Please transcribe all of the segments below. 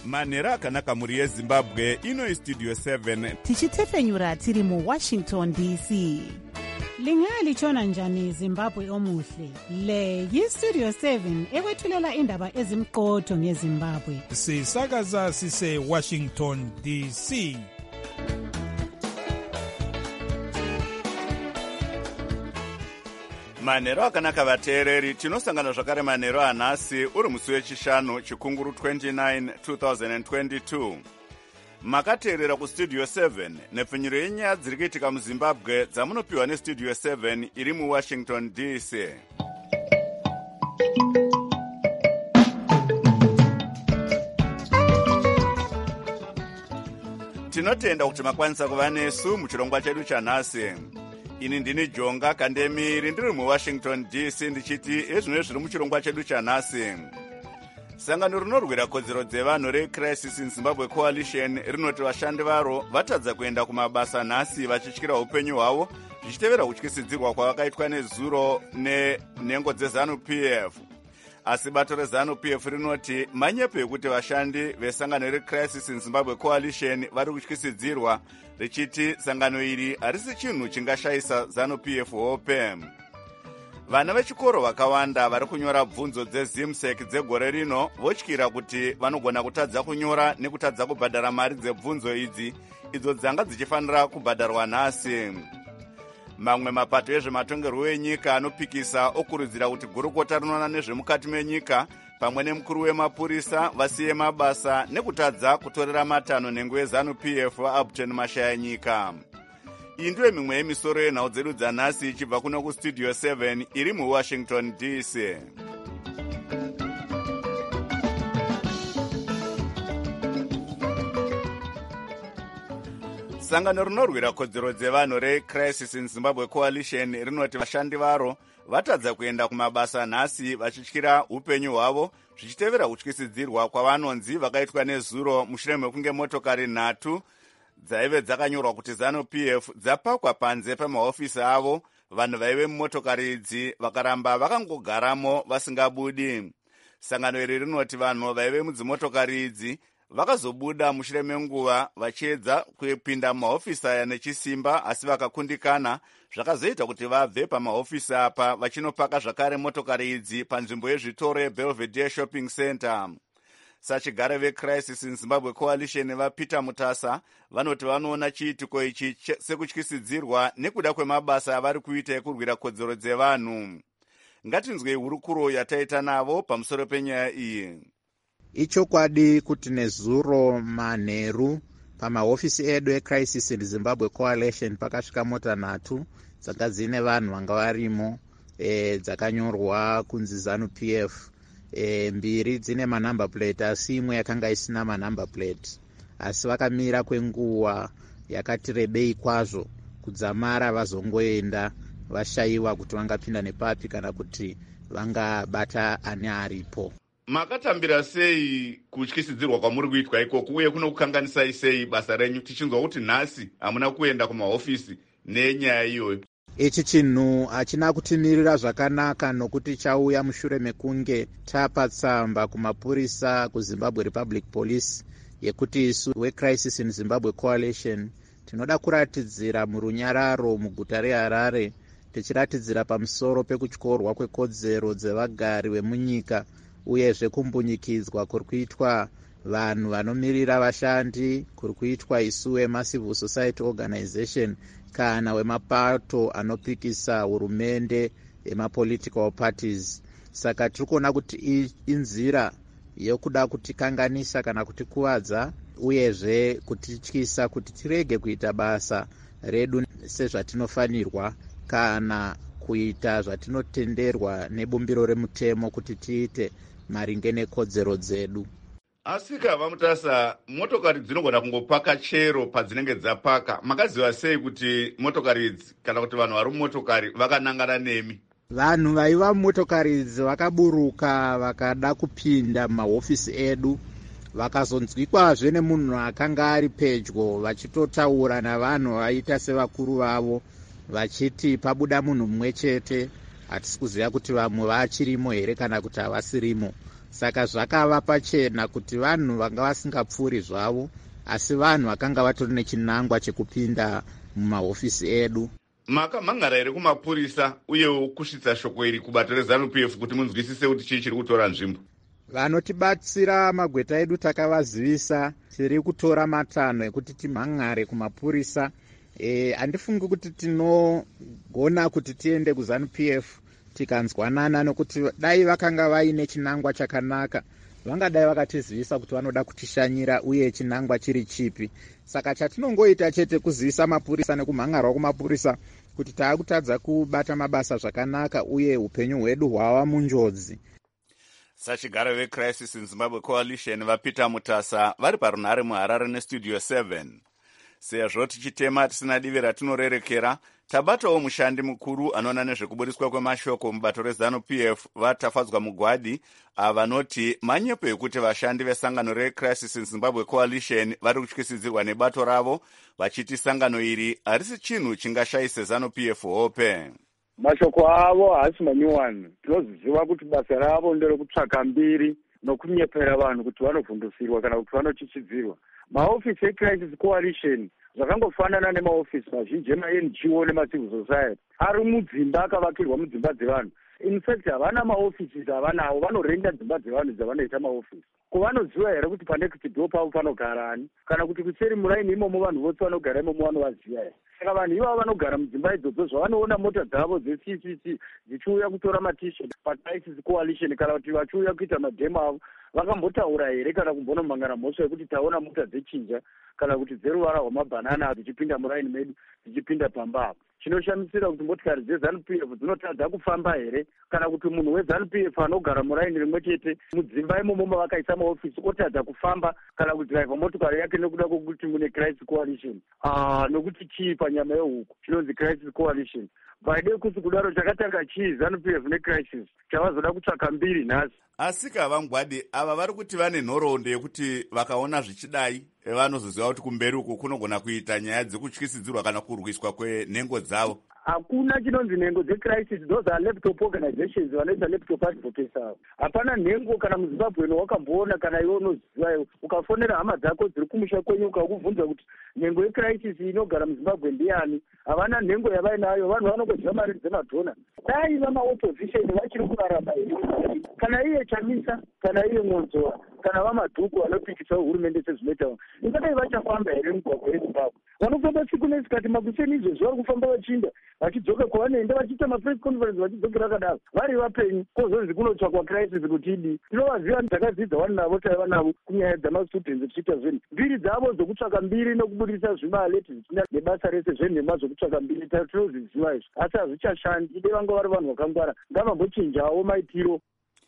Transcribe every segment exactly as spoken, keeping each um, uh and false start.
manhero akanaka mhuri yezimbabwe. Ino Studio seven tichitefenyura tiri muwashington D C. Lingalitshona njani Zimbabwe omuhle? Le yiStudio seven ekwethulela indaba ezimqotho ngeZimbabwe. Sisakaza sise Washington D C. manhero akanaka vateereri, tinosangana zvakare manhero anhasi uri musi wechishanu chikunguru twenty-nine two thousand twenty-two. Makateerera kustudio seven nepfenyuro yenyaya dziri kuitika muzimbabwe dzamunopiwa nestudio seven iri muwashington D C. Tinotenda kuti makwanisa kuva nesu muchirongwa chedu chanhasi. Ini ndini Jonga Kandemiri ndiri muwashington D C ndichiti ezvino zviri muchirongwa chedu chanhasi. Sangano rinorwira kodzero dzevanhu reCrisis in Zimbabwe Coalition rinoti vashandi varo vatadza kuenda kumabasa nhasi vachityira upenyu hwavo zvichitevera kutyisidzirwa kwavakaitwa nezuro nenhengo dzeZANU-P F. Asi bato reZANU-P F rinoti manyepo ekuti vashandi vesangano reCrisis in Zimbabwe Coalition vari kutyisidzirwa, richiti sangano iri harisi chinhu chingashayisa ZANU-P F hope. Vana vechikoro vakawanda vari kunyora bvunzo dzezimsec dzegore rino votyira kuti vanogona kutadza kunyora nekutadza kubhadhara mari dzebvunzo idzi, idzo dzanga dzichifanira kubhadharwa nhasi. Mamwe mapato ezvematongerwo enyika anopikisa okurudzira kuti gurukota rinoona nezvemukati menyika pamwe nemukuru wemapurisa vasiye mabasa nekutadza kutorera matanho nhengo yeZANU-P F vaApton Mashayanyika. Iyi ndiyo mimwe yemisoro yenhau dzedu dzanhasi ichibva kuno kustudio seven iri muwashington D C. Sangano rinorwira kodzero dzevanhu reCrisis in Zimbabwe Coalition rinoti vashandi varo vatadza kuenda kumabasa nhasi vachityira upenyu hwavo zvichitevera kutyisidzirwa kwavanonzi vakaitwa nezuro mushure mekunge motokari nhatu dzaive dzakanyorwa kuti ZANU-P F dzapakwa panze pemahofisi avo, vanhu vaive mumotokari idzi vakaramba vakangogaramo vasingabudi. Sangano iri rinoti vanhu vaive mudzimotokari idzi vakazobuda mushure menguva vachiedza kupinda mumahofisi aya nechisimba, asi vakakundikana, zvakazoita kuti vabve pamahofisi apa vachinopaka zvakare motokari idzi panzvimbo yezvitoro yeBelvedere Shopping Center. Sachigare veCrisis in Zimbabwe Coalition vaPeter Mutasa vanoti vanoona chiitiko ichi sekutyisidzirwa nekuda kwemabasa avari kuita ekurwira kodzero dzevanhu. Ngatinzwei hurukuro yataita navo pamusoro penyaya iyi. Ichokwadi kuti nezuro manheru pamahofisi edu eCrisis in Zimbabwe Coalition pakasvika mota nhatu dzanga dzine vanhu vanga varimo, e, dzakanyorwa kunzi ZANU-P F. E, mbiri dzine manumber plate asi imwe yakanga isina manumber plate, asi vakamira kwenguva yakati rebei kwazvo kudzamara vazongoenda vashayiwa kuti vangapinda nepapi kana kuti vangabata ani aripo. Makatambira sei kutyisidzirwa kwamuri kuitwa ikoko uye kuno kukanganisai sei basa renyu, tichinzwa kuti nhasi hamuna kuenda kumahofisi nenyaya iyoyo? Ichi chinhu hachina kutimirira zvakanaka nokuti chauya mushure mekunge tapa tsamba kumapurisa kuZimbabwe Republic Police yekuti isu weCrisis in Zimbabwe Coalition tinoda kuratidzira murunyararo muguta reHarare tichiratidzira pamusoro pekutyorwa kwekodzero dzevagari vemunyika uyezve kumbunyikidzwa kuri kuitwa vanhu vanomirira vashandi, kuri kuitwa isu weMassive Society Organization kana wemapato anopikisa hurumende emapolitical parties. Saka tiri kuona kuti inzira yokuda kutikanganisa kana kutikuvadza uyezve kutityisa kuti tirege kuita basa redu sezvatinofanirwa kana kuita zvatinotenderwa nebumbiro remutemo kuti tiite maringe nekodzero dzedu. Asika vamutasa, motokari dzinogona kungopaka chero padzinenge dzapaka. Makaziva sei kuti motokari idzi kana kuti vanhu vari mumotokari vakanangana nemi? Vanhu vaiva mumotokari idzi vakaburuka vakada kupinda mumahofisi edu, vakazonzwikwazve nemunhu akanga ari pedyo vachitotaura navanhu vaita sevakuru vavo vachiti pabuda munhu mumwe chete, hatisi kuziva kuti vamwe vachirimo here kana kuti havasirimo. saka zvakava pachena kuti vanhu vanga vasingapfuuri zvavo, asi vanhu vakanga vatori nechinangwa chekupinda mumahofisi edu. Makamhangara here kumapurisa uyewo kusvitsa shoko iri kubato reZANU P F kuti munzwisise kuti chii chiri kutora nzvimbo? Vanotibatsira magweta edu takavazivisa tiri kutora matanho ekuti timhangare kumapurisa. E, handifungi kuti tinogona kuti tiende kuZANU P F tikanzwanana, nokuti dai vakanga vaine chinangwa chakanaka vangadai vakatizivisa kuti vanoda kutishanyira uye chinangwa chiri chipi. Saka chatinongoita chete kuzivisa mapurisa nekumhangarwa kumapurisa kuti taakutadza kubata mabasa zvakanaka uye upenyu hwedu hwava munjodzi. Sachigaro veCrisis in Zimbabwe Coalition vaPeter Mutasa vari parunhare muHarare neStudio seven. Sezvo tichitema tisina divi ratinorerekera, tabatawo mushandi mukuru anoona nezvekuburiswa kwemashoko mubato reZANU P F vatafadzwa mugwadi, vanoti manyepo ekuti vashandi vesangano reCrisis in Zimbabwe Coalition vari kutyisidzirwa nebato ravo, vachiti sangano iri harisi chinhu chingashayise ZANU P F hope. Mashoko avo haasi manyuwani. Tinoziva kuti basa ravo nderekutsvaka mbiri nokunyepera vanhu kuti vanovhundusirwa kana kuti vanochichidzirwa. Maofisi eCrisis Coalition zvakangofanana nemaofisi mazhinji ema-N G O nemacivil society ari mudzimba akavakirwa mudzimba dzevanhu. In fact, havana maofisi avanawo, vanorenda dzimba dzevanhu dzavanoita maofisi. Kuvanoziva here kuti panext door pavo panogara ani, kana kuti kuseri muraini imomo vanhu vose vanogara imomo vanovaziva here. Saka vanhu ivavo vanogara mudzimba idzodzo zvavanoona mota dzavo dze-C C C dzichiuya kutora matishet paCrisis Coalition kana kuti vachiuya kuita madhemo avo, vakambotaura here kana kumbonomhangana mhosva yekuti taona mota dzechinja kana kuti dzeruvara rwamabhanana dzichipinda muraini medu dzichipinda pamba apo. Chinoshamisira kuti motikari dzeZANU P F dzinotadza kufamba here kana kuti munhu weZANU P F anogara muraini rimwe chete mudzimba imomo mavakaisa maofisi otadza kufamba kana kudhiraivha motokari yake nekuda kwokuti mune Crisis Coalition. Ah, nokuti chii panyama yehuku chinonzi Crisis Coalition. Vaide kuti kudaro chakatanga chii ZANU P F neCrisis chavazoda kutsvaka mbiri nhasi. Asika vamugwadi ava vari kuti vane nhoroondo yekuti vakaona zvichidai vanozoziva kuti kumberi uku kunogona kuita nyaya dzekutyisidzirwa kana kurwiswa kwenhengo dzavo. Hakuna chinonzi nhengo dzeCrisis, those are laptop organizations vanoita laptop advocates avo. Hapana nhengo kana muZimbabwe wakamboona kana iwe unoziva ukafonera hama dzako dziri kumusha kwenyu ukakubvunza kuti nhengo yeCrisis inogara muZimbabwe ndiani, havana nhengo yavainayo, vanhu vanongodya mari dzemadhona. Dai vamaopposition vachiri kurarama here, kana iye Chamisa kana iye Monzora kana vamadhuku vanopikisa hurumende sezvinoita, ingadai vachafamba here mugwagwa yeZimbabwe? Vanofamba siku nesikati makuseni izvozvo vari kufamba vachinda vachidzoka kwavanoenda vachiita mapress conference vachidzokera kadaro vari vapenyu kwozonzi kunotsvakwa Crisis kuti idi. Tinovaziva takadzidza vanu navo taiva navo kunyaya dzamastudents tichiita zvinhu. Mbiri dzavo dzokutsvaka mbiri nokubudisa zvimale tichitinda nebasa rese zvenhema zvokutsvaka mbiri tinozviziva izvo, asi hazvichashandi. Ide vanga vari vanhu vakangwara, ngavambochinjawo maitiro.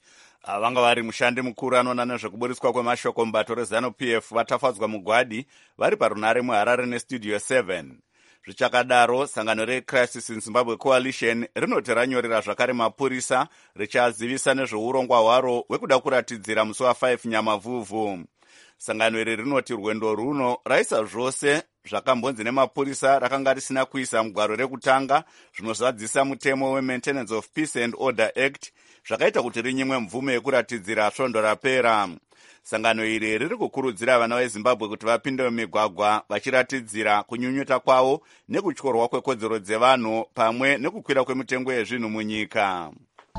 Vanga vari mushandi mukuru anoona nezvekuburiswa kwemashoko mubato reZANU P F vatafadzwa mugwadi vari parunhare muHarare neStudio seven. Zvichakadaro, sangano reCrisis in Zimbabwe Coalition rinoti ranyorera zvakare mapurisa richazivisa nezveurongwa hwaro hwekuda kuratidzira musi wa5 Nyamavhuvhu. Sangano iri rinoti rwendo runo raisa zvose zvakambonzi nemapurisa rakanga risina kuisa mugwaro rekutanga zvinozadzisa mutemo weMaintenance of Peace and Order Act, zvakaita kuti rinyimwe mvume yekuratidzira svondo rapera. Sangano iri riri kukurudzira vana veZimbabwe kuti vapinde mumigwagwa vachiratidzira kunyunyuta kwavo nekutyorwa kwekodzero dzevanhu pamwe nekukwira kwemitengo yezvinhu munyika.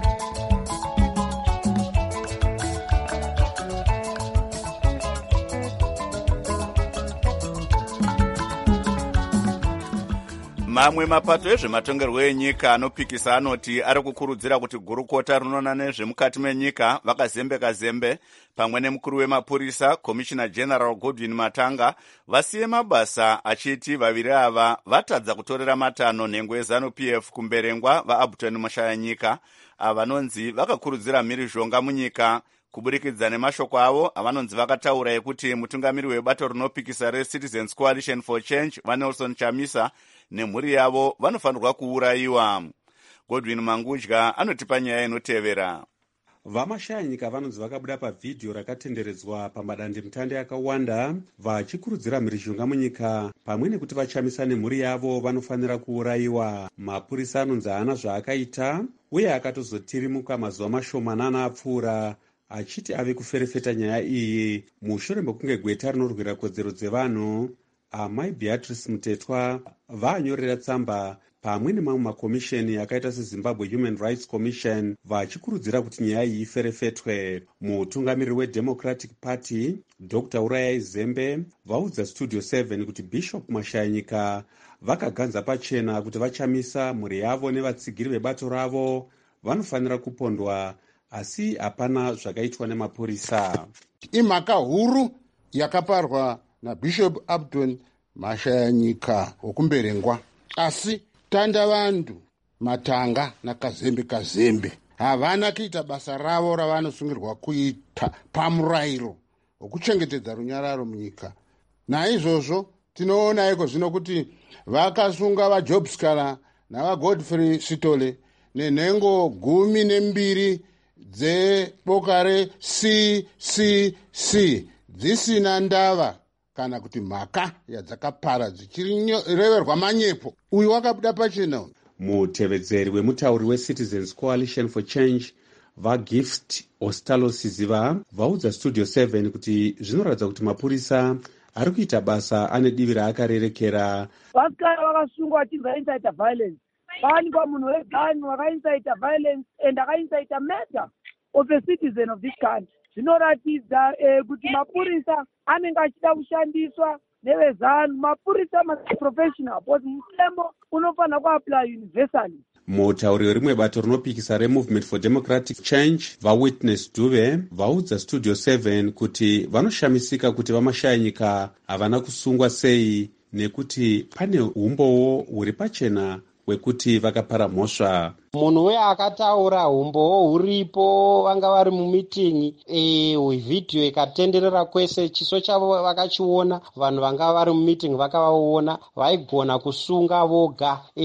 Mamwe mapato ezvematongerwo enyika anopikisa anoti ari kukurudzira kuti gurukota rinoona nezvemukati menyika vakazembeka zembe pamwe nemukuru wemapurisa Commissioner General Godwin Matanga vasiye mabasa, achiti vaviri ava vatadza kutorera matanho nhengo yeZANU P F kumberengwa vaAbton Mushayanyika avanonzi vakakurudzira mhirizhonga munyika kuburikidza nemashoko avo avanonzi vakataura ekuti mutungamiri webato rinopikisa reCitizens Coalition for Change vaNelson Chamisa nemhuri yavo vanofanirwa kuurayiwa. Godwin Mangudya anotipa nyaya inotevera. Vamashayanyika vanonzi vakabuda pavhidhiyo rakatenderedzwa pamadandemutande akawanda vachikurudzira mhirizhonga munyika pamwe nekuti vaChamisa nemhuri yavo vanofanira kuurayiwa. Mapurisa anonzi haana zvaakaita uye akatozotirimuka mazuva mashomanana apfuura achiti ave kuferefeta nyaya iyi mushure mekunge gweta rinorwira kodzero dzevanhu amai Beatrice Mutetwa vaanyorera tsamba pamwe nemamwe makomisheni akaita seZimbabwe Human Rights Commission vachikurudzira kuti nyaya iyi iferefetwe. Mutungamiriri weDemocratic Party Doctor Urayai Zembe vaudza Studio seven kuti Bishop Mashayanyika vakaganza pachena kuti vachamisa mhuri yavo nevatsigiri vebato ravo vanofanira kupondwa, asi hapana zvakaitwa nemapurisa. Imhaka huru yakaparwa naBishop Abdon Mashayanyika wokumberengwa, asi tanda vantu Matanga naKazembe Kazembe havana kuita basa ravo ravanosungirwa kuita pamurayiro wokuchengetedza runyararo munyika. Naizvozvo tinoona iko zvino kuti vakasunga vaJob Scala navaGodfrey Sitole nenhengo gumi nembiri dzeboka re-C C C dzisina ndava kana kuti mhaka yadzakapara dzichireverwa manyepo. Uyu wakabuda pachena. Mutevedzeri wemutauri weCitizens Coalition for Change vaGift Ostalosiziva vaudza Studio seven kuti zvinoratidza kuti mapurisa ari kuita basa ane divi raakarerekera. Vasikara vakasungwa vachibva incite violence, vaanikwa munhu wegani wakaincite violence and akaincite murder of a citizen of this country. Zvinoratidza eh, kuti mapurisa anenge achida kushandiswa nevezanu. Mapurisa must professional, but mutemo unofanira kuapply universally. Mutauri werimwe bato rinopikisa reMovement for Democratic Change vaWitness Dube vaudza Studio seven kuti vanoshamisika kuti vaMashayanyika havana kusungwa sei, nekuti pane umbowo huri pachena wekuti vakapara mhosva. Munhu uya akataura umbowo huripo, vanga vari mumitingi, e, vhidhiyo ikatenderera kwese, chiso chavo vakachiona, vanhu vanga vari mumitingi vakavaona, vaigona kusunga voga. E,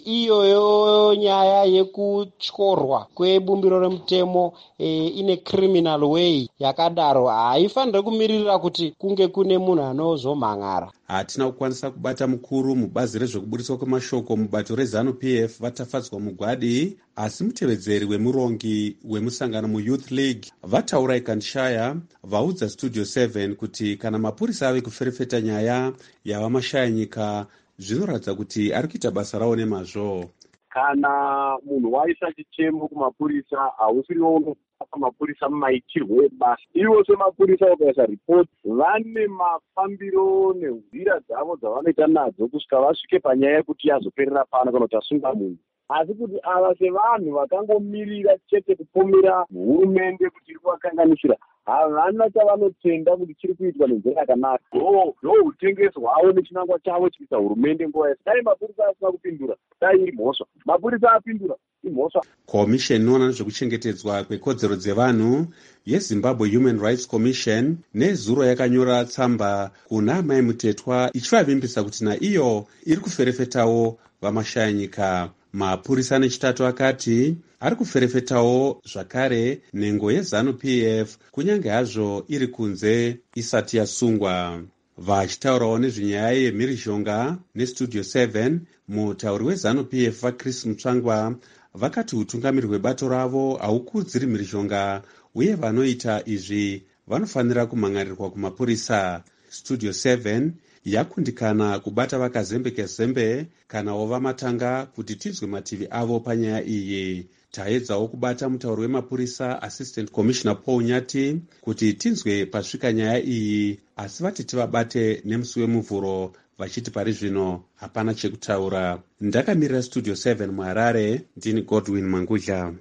iyoyo nyaya yekutyorwa kwebumbiro remutemo e, ine criminal way yakadaro haifaniri kumirira kuti kunge kune munhu anozomhangara. Hatina kukwanisa kubata mukuru mubazi rezvekuburiswa kwemashoko mubato reZANU-P F vatafadzwa mugwadi, asi mutevedzeri wemurongi wemusangano muYouth League vataura ikandishaya vaudza Studio seven kuti kana mapurisa ave kuferefeta nyaya yavaMashayanyika zvinoratidza kuti ari kuita basa rawo nemazvo. Kana munhu waisa chichemo kumapurisa hausiriwo unopa mapurisa mumaitirwo ebasa. Ivo semapurisa ukaisa ripoti vane mafambiro nenzira dzavo dzavanoita nadzo kusvika vasvike panyaya yekuti yazoperera pano kana kuti asunga munhu. Asi kuti ava sevanhu vakangomirira chete kupomera hurumende kuti iri kuvakanganisira, havana chavanotenda kuti chiri kuitwa nenzira yakanaka. Ndo utengeso hwavo nechinangwa chavo chiita hurumende nguva yese. Dai mapurisa asina kupindura, dai iri mhosva. Mapurisa apindura, imhosva. Komisheni inoona nezvekuchengetedzwa kwekodzero dzevanhu yeZimbabwe Human Rights Commission nezuro yakanyora tsamba kuna amai Mutetwa ichivavimbisa kuti naiyo iri kuferefetawo vaMashayanyika. Mapurisa nechitatu akati ari kuferefetawo zvakare nhengo yeZANU-P F kunyange hazvo iri kunze isati yasungwa. Vachitaurawo nezvenyaya yemhirizhonga neStudio seven, mutauri weZANU-P F vaChris Mutsvangwa vakati utungamiri hwebato ravo haukudziri mhirizhonga uye vanoita izvi vanofanira kumhangarirwa kumapurisa. Studio seven yakundikana kubata vaKazembe Kazembe kana wavaMatanga kuti tinzwe mativi avo panyaya iyi. Taedzawo kubata mutauri wemapurisa Assistant Commissioner Paul Nyati kuti tinzwe pasvika nyaya iyi, asi vati tivabate nemusi wemuvhuro vachiti pari zvino hapana chekutaura. Ndakamirira Studio seven muHarare, ndini Godwin Mangudla.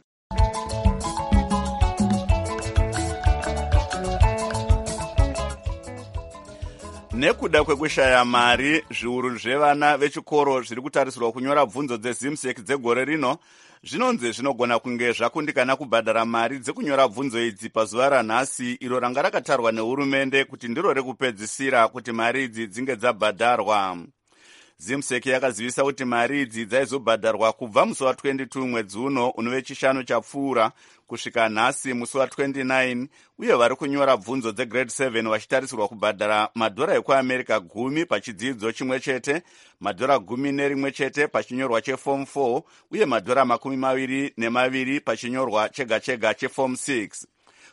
Nekuda kwekushaya mari, zviuru zvevana vechikoro zviri kutarisirwa kunyora bvunzo dzezimsek dzegore rino zvinonzi zvinogona kunge zvakundikana kubhadhara mari dzekunyora bvunzo idzi pazuva ranhasi, iro ranga rakatarwa nehurumende kuti ndiro rekupedzisira kuti mari idzi dzinge dzabhadharwa. Zimsek yakazivisa kuti mari idzi dzaizobhadharwa kubva musi wa22 mwedzi uno unove chishanu chapfuura kusvika nhasi musi wa29, uye vari kunyora bvunzo dzegrade seven vachitarisirwa kubhadhara madhora ekuamerica gumi pachidzidzo chimwe chete, madhora gumi nerimwe chete pachinyorwa cheform four, uye madhora makumi maviri nemaviri pachinyorwa chega chega cheform six.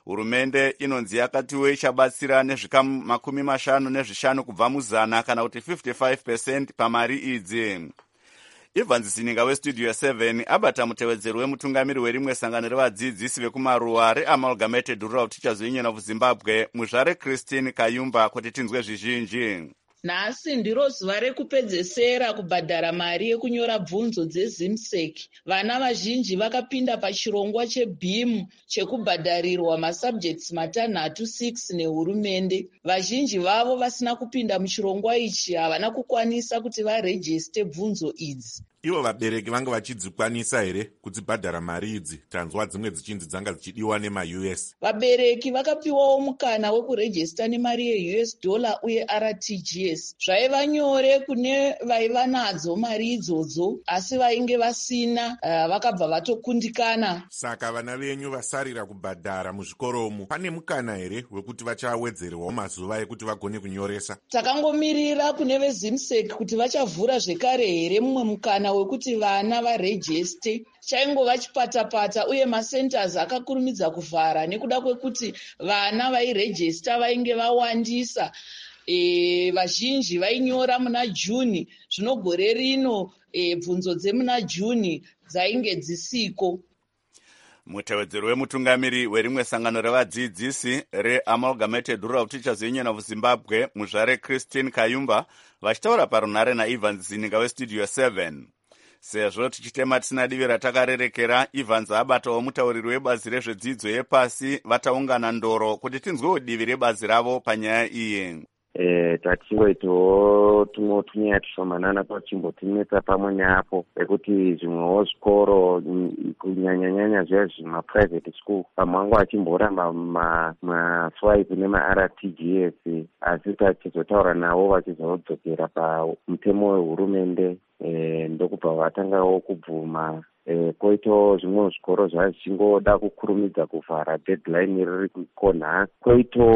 hurumende inonzi yakatiwo ichabatsira nezvikamu makumi mashanu nezvishanu kubva muzana kana kuti fifty-five percent pamari idzi. Evans Sininga westudio seven abata mutevedzeri wemutungamiri werimwe sangano revadzidzisi vekumaruwa reamalgamated rural teachers union of Zimbabwe muzvare Christine Kayumba kuti tinzwe zvizhinji. Nhasi ndiro zuva rekupedzesera kubhadhara mari yekunyora bvunzo dzezimsec. Vana vazhinji vakapinda pachirongwa chebhimu chekubhadharirwa masubjects matanhatu six nehurumende. Vazhinji vavo vasina kupinda muchirongwa ichi havana kukwanisa kuti varejiste bvunzo idzi. Ivo vabereki vanga vachidzikwanisa here kudzibhadhara mari idzi? Tanzwa dzimwe dzichinzi dzanga dzichidiwa nema-U S. Vabereki vakapiwawo mukana wekurejista nemari ye-U S dollar uye R T G S. Zvaiva nyore kune vaiva nadzo mari idzodzo asi vainge vasina uh, vakabva vatokundikana. Saka vana venyu vasarira kubhadhara muzvikoromo, pane mukana here wekuti vachawedzerwawo mazuva ekuti vagone kunyoresa? Takangomirira kune vezimsec kuti vachavhura zvekare here mumwe mukana wekuti vana varejiste. Chaingova chipatapata uye macenters akakurumidza kuvhara nekuda kwekuti vana vairejista vainge vawandisa. E, vazhinji vainyora muna Juni, zvino gore rino e, bvunzo dzemuna Juni dzainge dzisiko. Mutevedzeri wemutungamiri werimwe sangano revadzidzisi reamalgamated rural teachers union of Zimbabwe muzvare Christine Kayumba vachitaura parunhare naEvans Sininga westudio seven. Sezvo tichitema tisina divi ratakarerekera, Evans abatawo mutauriri webazi rezvedzidzo yepasi vataungana ndoro kuti tinzwewo divi rebazi ravo panyaya iyi. Eh, tatingoitawo tumwe tunyaya tushomanana twachimbotinetsa pamwe neapo ekuti zvimwewo zvikoro kunyanyanyanya zviya zvemaprivate school pamwe wangu achimboramba maswipe nema-R T G S asi tachizotaura navo vachizodzokera pamutemo wehurumende eh, ndokubva vatangawo kubvuma. Eh, koito zvimwe zvikoro zvazvingoda kukurumidza kuvhara deadline riri kukonha. Koito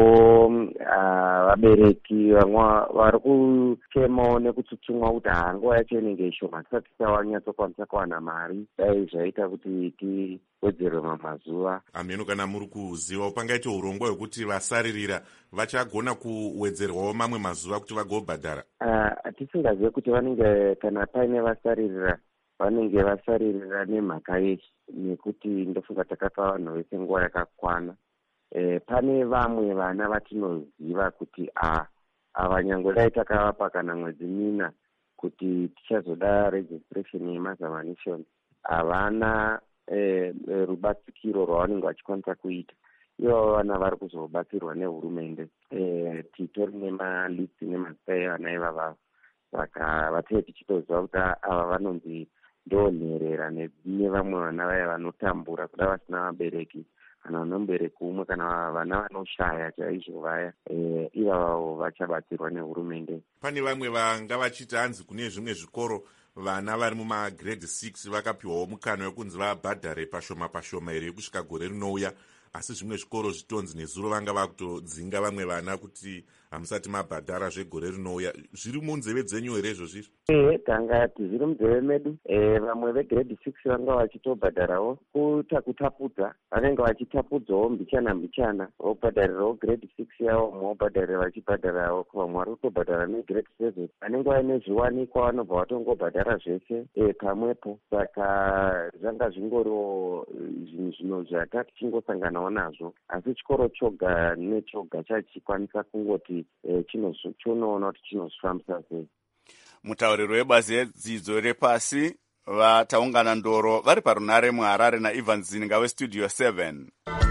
vabereki uh, vamwe vari kuchemawo nekutsutsumwa kuti hanguva yacho inenge ishoma tisati tawanyatsokwanisa kuwana mari, dai zvaita kuti tiwedzerwe mamazuva. Ameno, kana muri kuziva pangaita urongwa hwekuti vasaririra vachagona kuwedzerwawo mamwe mazuva kuti vagobhadhara? Uh, tisingazive kuti vanenge kana paine vasaririra vanenge vasaririra nemhaka yechi, nekuti ndofunga takapa vanhu vese nguva yakakwana. E, pane vamwe vana vatinoziva kuti a ava nyangodai takavapa kana mwedzi mina kuti tichazoda registration yemazamanishoni, havana e, e, rubatsikiro rwavanenge vachikwanisa kuita. Ivo vana vari kuzobatsirwa nehurumende. E, titori nemalist nemazita evana ivava, saka vatee tichitoziva kuti ava vanonzi ndonherera nevamwe vana vaya vanotambura kuda vasina vabereki kana vanomubereki umwe kana vana vanoshaya chaizvo vaya. E, ivavo vachabatsirwa nehurumende. Pane vamwe vanga vachiti hanzi kune zvimwe zvikoro vana vari mumagrade six vakapiwawo mukana wekunzi vabhadhare pashoma pashoma here kusvika gore rinouya, asi zvimwe zvikoro zvitonzi nezuro vanga vakutodzinga vamwe vana kuti hamusati mabhadhara zvegore rinouya. Zviri munzeve dzenyu here izvozvizvo? Ehe, tangati zviri munzeve medu. E, vamwe vegrade six vanga vachitobhadharawo kuta kutapudza, vanenge vachitapudzawo mbichana mbichana vobhadharirawo grade six yavo, vamwe vobhadharira vachibhadharawo, vamwe vari kutobhadhara negrade seven. Vanenge vaine zviwanikwa vanobva vatongobhadhara zvese e, pamwepo. Saka zvanga zvingoriwo zvinhu zvino zvatati chingosanganawo nazvo, asi chikoro choga nechoga chachikwanisa kungoti e, chinoona kuti chinozvifambisa sei. Mutauriri webazi redzidzo repasi vataungana ndoro vari parunhare muHarare naEvans Sininga westudio seven.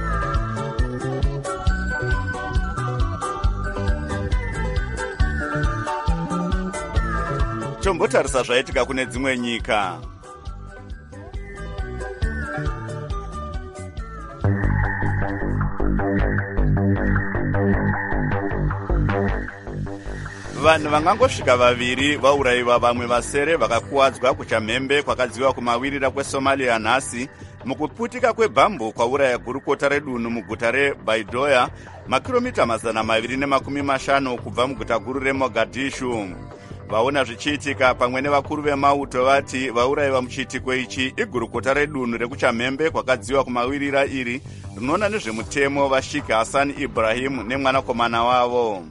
Tombotarisa zvaitika kune dzimwe nyika. Vanhu vangangosvika vaviri vaurayiwa, vamwe vasere vakakuwadzwa kuchamhembe kwakadziwa kumawirira kweSomalia nhasi mukuputika kwebhambu kwauraya gurukota redunhu muguta reBaidoa, makiromita mazana maviri nemakumi mashanu kubva muguta guru reMogadishu. vaona zvichiitika pamwe nevakuru vemauto vati vaurayiwa muchiitiko ichi igurukota redunhu rekuchamhembe kwakadziwa kumawirira iri rinoona nezvemutemo vashiki Hassan Ibrahim nemwanakomana wavo.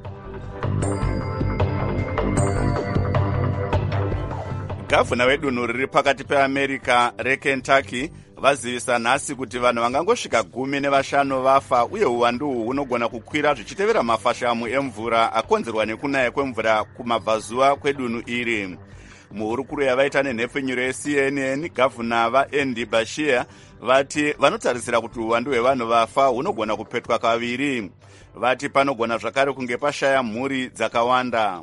Gavhuna wedunhu riri pakati peAmerica reKentucky vazivisa nhasi kuti vanhu vangangosvika gumi nevashanu vafa uye uwandu uhu hunogona kukwira zvichitevera mafashamu emvura akonzerwa nekunaya kwemvura kumabvazuva kwedunhu iri. Muhurukuru yavaita nenhepfenyuro yeC N N, gavhuna vaAndy Beshear vati vanotarisira kuti uwandu hwevanhu vafa hunogona kupetwa kaviri. Vati panogona zvakare kunge pashaya mhuri dzakawanda.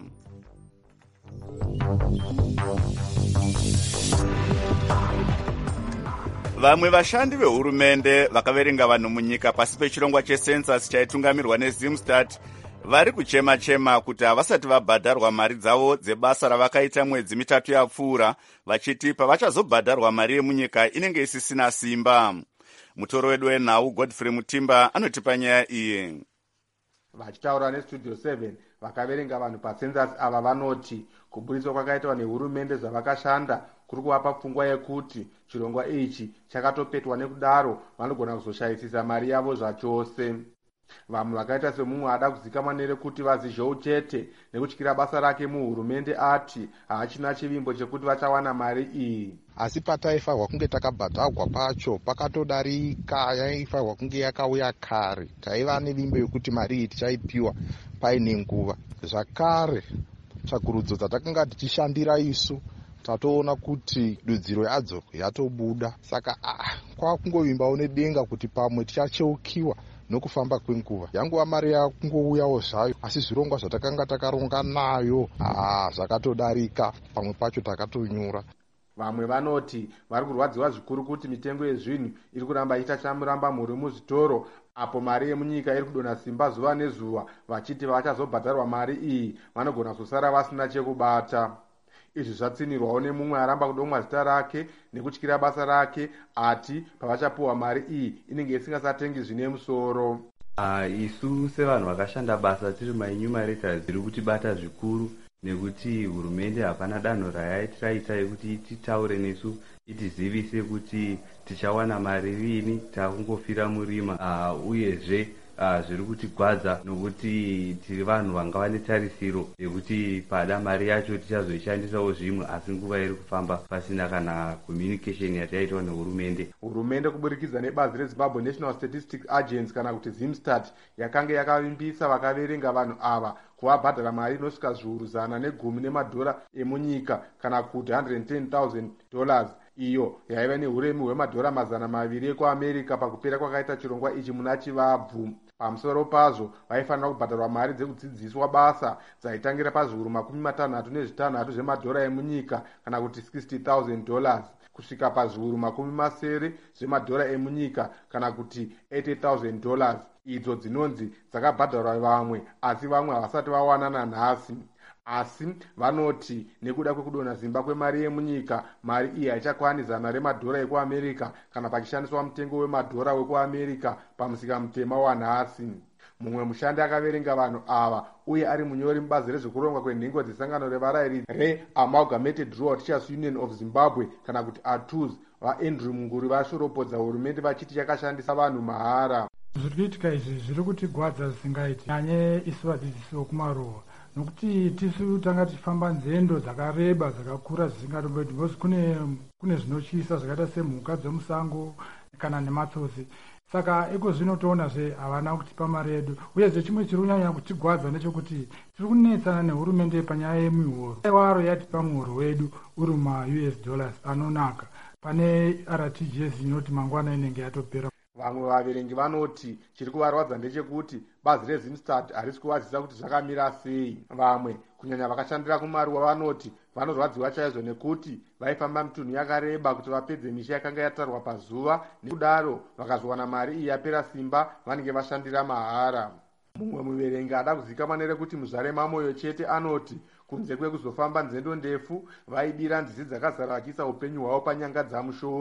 Vamwe vashandi vehurumende vakaverenga vanhu munyika pasi pechirongwa checensus chaitungamirwa neZimstat vari kuchema-chema kuti havasati vabhadharwa mari dzavo dzebasa ravakaita mwedzi mitatu yapfuura, vachiti pavachazobhadharwa mari yemunyika inenge isisina simba. Mutoro wedu wenhau Godfrey Mutimba anotipa nyaya iyi. Vachitaura neStudio seven vakaverenga vanhu pacensus ava vanoti kuburiswa kwakaitwa nehurumende zvavakashanda kuri kuvapa pfungwa yekuti chirongwa ichi chakatopetwa nekudaro vanogona kuzoshayisisa mari yavo zvachose. Vamwe vakaita semumwe ada kuzikamwa nerekuti vazizhou chete nekutyira basa rake muhurumende ati haachina chivimbo chekuti vachawana mari iyi. Asi pataifanirwa kunge takabhadharwa pacho pakatodarika, yaifanirwa kunge yakauya kare. Taiva nevimbo yekuti mari iyi tichaipiwa paine nguva. Zvakare tsvakurudzo dzatakanga tichishandira isu tatoona kuti dudziro yadzo yatobuda. Saka ah, kwakungovimbawo nedenga kuti pamwe tichacheukiwa nokufamba kwenguva. Yanguva mari yakungouyawo zvayo, asi zvirongwa zvatakanga takaronga nayo ah, zvakatodarika, pamwe pacho takatonyura. Vamwe vanoti vari kurwadziwa zvikuru kuti mitengo yezvinhu iri kuramba ichita chamuramba mhuri muzvitoro, apo mari yemunyika iri kudonha simba zuva nezuva, vachiti vachazobhadharwa mari iyi vanogona kusara vasina chekubata. Izvi zvatsinirwawo nemumwe aramba kudomwa zita rake nekutyira basa rake, ati pavachapuwa mari iyi inenge isingasatengi zvine musoro. Uh, isu sevanhu vakashanda basa tiri mainumerators zviri kutibata zvikuru nekuti hurumende hapana danho rayaitiraita yekuti titaure nesu itizivise kuti tichawana mari rini, takungofira murima. Uh, uyezve uh, zviri kutigwadza nokuti tiri vanhu vangava netarisiro yekuti pada mari yacho tichazoishandisawo zvimwe, asi nguva iri kufamba pasina kana communication yataitwa nehurumende. Hurumende kuburikidza nebazi reZimbabwe National Statistics Agency kana kuti Zimstat yakanga yakavimbisa vakaverenga vanhu ava kuvabhadhara mari inosvika zviuru zana negumi nemadhora emunyika kana kuti one hundred ten thousand dollars, iyo yaiva neuremu hwemadhora mazana maviri ekuAmerica pakupera kwakaita chirongwa ichi muna Chivabvu. Pamusoro pazvo vaifanira kubhadharwa mari dzekudzidziswa basa dzaitangira pazviuru makumi matanhatu nezvitanhatu zvemadhora emunyika kana kuti sixty thousand dollars kusvika pazviuru makumi masere zvemadhora emunyika kana kuti eighty thousand dollars, idzo dzinonzi dzakabhadharwa vamwe asi vamwe havasati vawana nanhasi. Asi vanoti nekuda kwekudonha simba kwemari yemunyika, mari iyi haichakwani zana remadhora ekuAmerica kana pachishandiswa mutengo wemadhora wekuAmerica pamusika mutema wanhasi. Mumwe mushandi akaverenga vanhu ava uye ari munyori mubazi rezvekurongwa kwenhengo dzesangano revarayiri reAmalgamated Rural Teachers Union of Zimbabwe kana kuti A T U Z, vaAndrew Munguri vashoropodza hurumende vachiti yakashandisa vanhu mahara. Zviri kuitika izvi zviri kutigwadza zvisingaiti nyanye isu vadzidzisi vokumaruwa, nokuti tisu tanga tichifamba nzendo dzakareba dzakakura zvisingatomboiti, because kune kune zvinotyisa zvakaita semhuka dzemusango kana nematsosi. Saka iko zvino toonazve havana kutipa mari yedu, uyezve chimwe chiri kunyanya kutigwadza ndechekuti tiri kunetsana nehurumende panyaya yemihoro. Waro yatipa muhoro wedu uri muma-U S dollars anonaka pane R T G S inoti mangwana inenge yatopera. Vamwe vaverengi vanoti chiri kuvarwadza ndechekuti bazi reZimstat harisi kuvazisa kuti zvakamira sei. Vamwe kunyanya vakashandira kumaruwa vanoti vanorwadziwa chaizvo nekuti vaifamba mitunhu yakareba kuti vapedze misha yakanga yatarwa pazuva, nekudaro vakazowana mari iyi yapera simba vanenge vashandira mahara. Mumwe muverengi ada kuzikamwa nerekuti muzvare mamoyo chete anoti kunze kwekuzofamba nzendo ndefu vaibira nzizi dzakazara vachiisa upenyu hwavo panyanga dzamushore.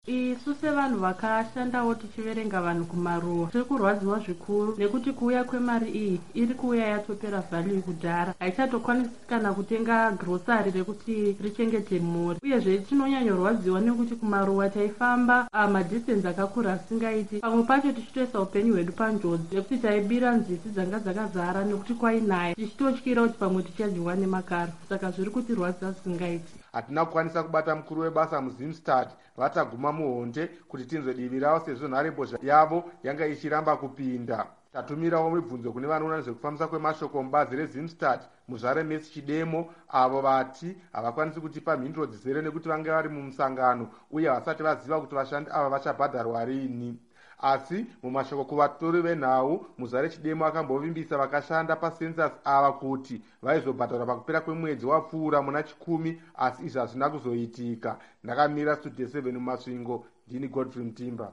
isu sevanhu vakashandawo tichiverenga vanhu kumaruwa tiri kurwadziwa zvikuru nekuti kuuya kwemari iyi iri kuuya yatopera vhalue kudhara, haichatokwanisi kana kutenga grosari rekuti richengete mhuri. Uyezve tinonyanyorwadziwa nekuti kumaruwa taifamba madistance akakura asingaiti, pamwe pacho tichitoisa upenyu hwedu panjodzi nekuti taibira nzizi dzanga dzakazara nekuti kwainaya, tichitotyira kuti pamwe tichadyiwa nemakara. Saka zviri kutirwadzisa zvisingaiti. Hatina kukwanisa kubata mukuru webasa muZimstad vataguma muhonde kuti tinzwe divi ravo sezvo nharembozha yavo yanga ichiramba kupinda. Tatumirawo mibvunzo kune vanoona nezvekufambisa kwemashoko mubazi reZimstad muzvare Mesi Chidemo, avo vati havakwanisi kutipa mhinduro dzizere nekuti vange vari mumusangano uye vasati vaziva kuti vashandi ava vachabhadharwa rini. Asi mumashoko kuvatori venhau, Muzare Chidemo akambovimbisa vakashanda pacensus ava kuti vaizobhadharwa pakupera kwemwedzi wapfuura muna chikumi, asi izvi hazvina kuzoitika. Ndakamira Studio seven mumasvingo, ndini Godfrey Mtimba.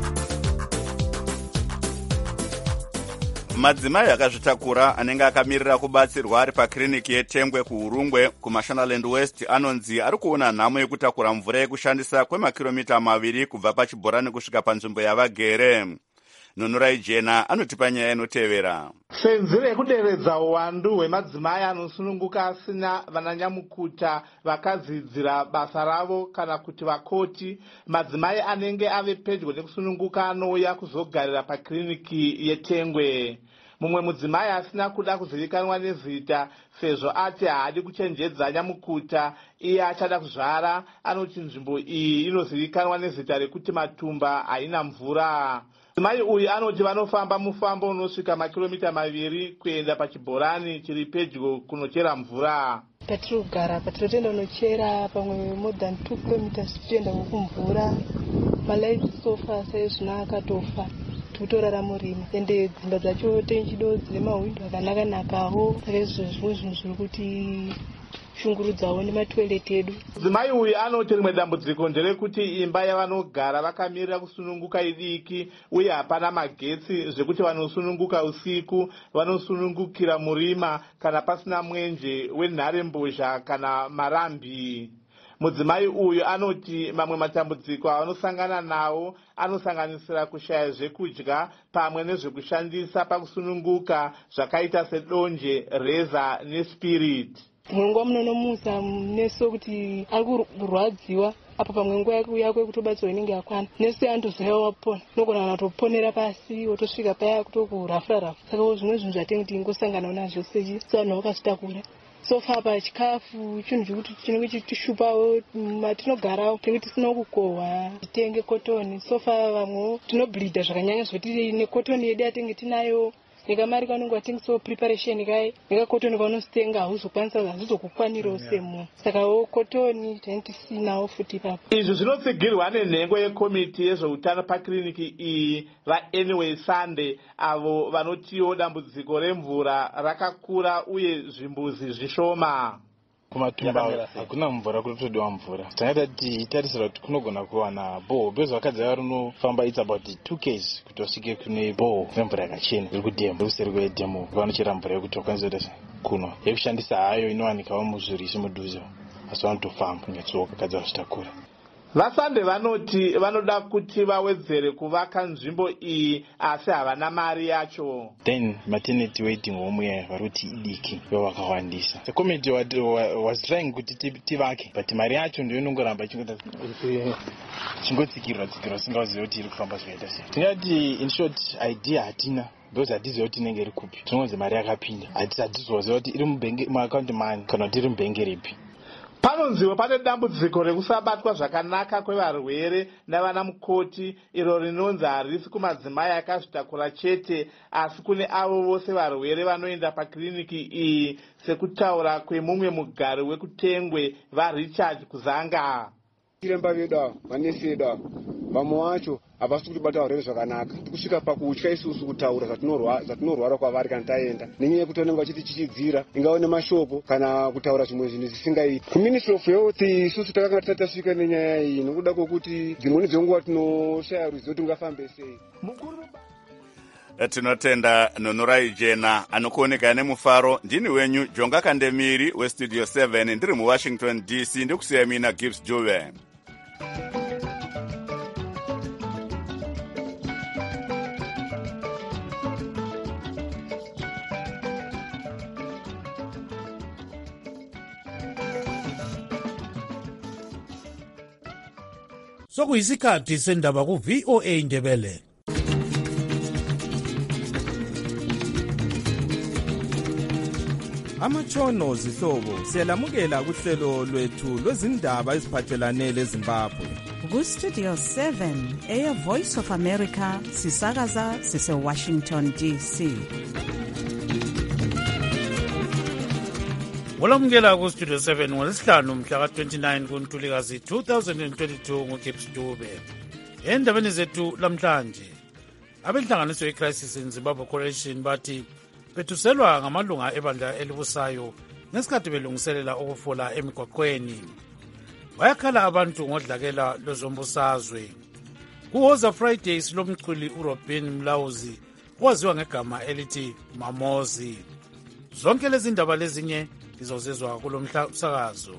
Madzimai akazvitakura anenge akamirira kubatsirwa ari pakiriniki yeTengwe kuUrungwe kuMashonaland West anonzi ari kuona nhamo yekutakura mvura yekushandisa kwemakiromita maviri kubva pachibhorani kusvika panzvimbo yavagere. Nonorai Jena anotipa nyaya inotevera. Senzero yekuderedza uwandu hwemadzimai anosununguka asina vananyamukuta vakadzidzira basa ravo kana kuti vakoti, madzimai anenge ave pedyo nekusununguka anouya kuzogarira pakiriniki yeTengwe. Mumwe mudzimai asina kuda kuzivikanwa nezita sezvo ati haadi kuchenjedza nyamukuta iye achada kuzvara, anoti nzvimbo iyi inozivikanwa nezita rekuti Matumba haina mvura. Mudzimai uyu anoti vanofamba mufambo unosvika makilomita maviri kuenda pachibhorani chiri pedyo kunochera mvura. Patirogara patirotenda unochera pamwe more than two kilometers tichienda kumvura. Malaiti sofa saizvino akatofa titorara murima ende dzimba dzacho tenchido dzine mahwindo akanaka nakawo, saka izvo zvimwe zvinhu zviri kuti shungurudzawo nematoileti edu. Mudzimai uyu anoti rimwe dambudziko nderekuti imba yavanogara vakamirira kusununguka idiki uye hapana magetsi zvekuti vanosununguka usiku vanosunungukira murima kana pasina mwenje wenharembozha kana marambi. Mudzimai uyu anoti mamwe matambudziko avanosangana nawo anosanganisira kushaya zvekudya pamwe nezvekushandisa pakusununguka zvakaita sedonje, reza nespirit. Munguva munonomusa neso kuti ari kurwadziwa apo pamwe nguva yako yekutobatsirwa inenge yakwana, neso yandoziva wapona unogona kutoponera pasi wotosvika paya kutokurafura rafu. Saka zvimwe zvinhu zvatinenge tingosangana nazvo sevanhu vakazvitakura. Sofa pachikafu chinhu chekuti chinenge chichitishupawo matinogarawo tinenge tisina kukohwa titenge kotoni. Sofa vamwewo tinobhilidha zvakanyanya zvekuti nekotoni yedu yatinenge tinayo nekamari kaunenge watengesawo preparation kai nekakotoni kaunositenga hauzokwanisa hazvizokukwanirawo semunhu, sakawo kotoni tinenge tisinawo futi ipapo. Izvi zvinotsigirwa nenhengo yekomiti yezveutano pakiriniki iyi vaAnyway Sunday, avo vanotiwo dambudziko remvura rakakura uye zvimbuzi zvishoma. Kumatumba hakuna mvura, kurotodiwa mvura. Tinoita tichitarisira kuti kunogona kuwana boho bezvo vakadzara rinofamba it's about two k's kuti wasvike kune boho remvura yakachena iri kudhemu useri kwedhemu vanochera mvura yekuti wakwanisa kunwa yekushandisa hayo inowanikawo muzvirisi mudhuze, asi vanotofamba netsoka kadzara zvitakura. VaSunday vanoti vanoda kuti vawedzere kuvaka nzvimbo iyi asi havana mari yacho. Then maternity waiting home yayo vari kuti idiki ivo vakawandisa. The committee was trying kuti tivake but mari yacho ndiyo inongoramba chingotsikirwa tsikirwa singazivi kuti iri kufamba zvakaita sei. Tingati in short idea hatina because hatiziva kuti inenge iri kupi, tinongozi mari yakapinda hatizoziva kuti iri muakaunti mani kana kuti iri mubhengi ripi. Panonziwa pane dambudziko rekusabatwa zvakanaka kwevarwere navana mukoti, iro rinonzi harisi kumadzimai akazvitakura chete asi kune avo vose varwere vanoenda pakiriniki iyi, sekutaura kwemumwe mugari wekuTengwe vaRichard Kuzanga. Chiremba vedu ava, manesi vedu ava, vamwe vacho havasi kutibata varwere zvakanaka. Tikusvika pakutya isusu kutaura zvatinorwara kwavari kana taenda, nenyaya yekuti vanenge vachiti chichidzira ingava nemashoko kana kutaura zvimwe zvinhu zvisingaiti. Kuministry of Health isusu takanga tisati tasvika nenyaya iyi nokuda kwokuti dzimweni dzenguva tinoshaya ruzivo kuti ungafambe sei. Tinotenda Nonorai Jena anokuoneka nemufaro. Ndini wenyu Jonga Kandemiri weStudio seven ndiri muWashington D C, ndikusiya mina Gibbs Juve. sokuyisikhathi sendaba ku-V O A Ndebele. Amatshono zihlobo siyalamukela kuhlelo lwethu lwezindaba eziphathelane leZimbabwe. Ku-Studio seven, Air Voice of America, sisakaza sise-Washington D C. Olamukela ku-Studio seven ngolesihlanu mhla ka-twenty-nine kuNtulikazi two thousand twenty-two nguGibbs Dube. Endabeni zethu lamhlanje, abenhlanganiso ye-Crisis in Zimbabwe Coalition bathi bethuselwa ngamalunga ebandla elibusayo ngesikhathi belungiselela ukufola emigwaqweni. Bayakhala abantu ngodlakela lwezombusazwe. Kuwoza Fridays lomculi uRobin Mlauzi owaziwa ngegama elithi Mamozi. Zonke lezi ndaba lezinye izozizwa kulo msakazo.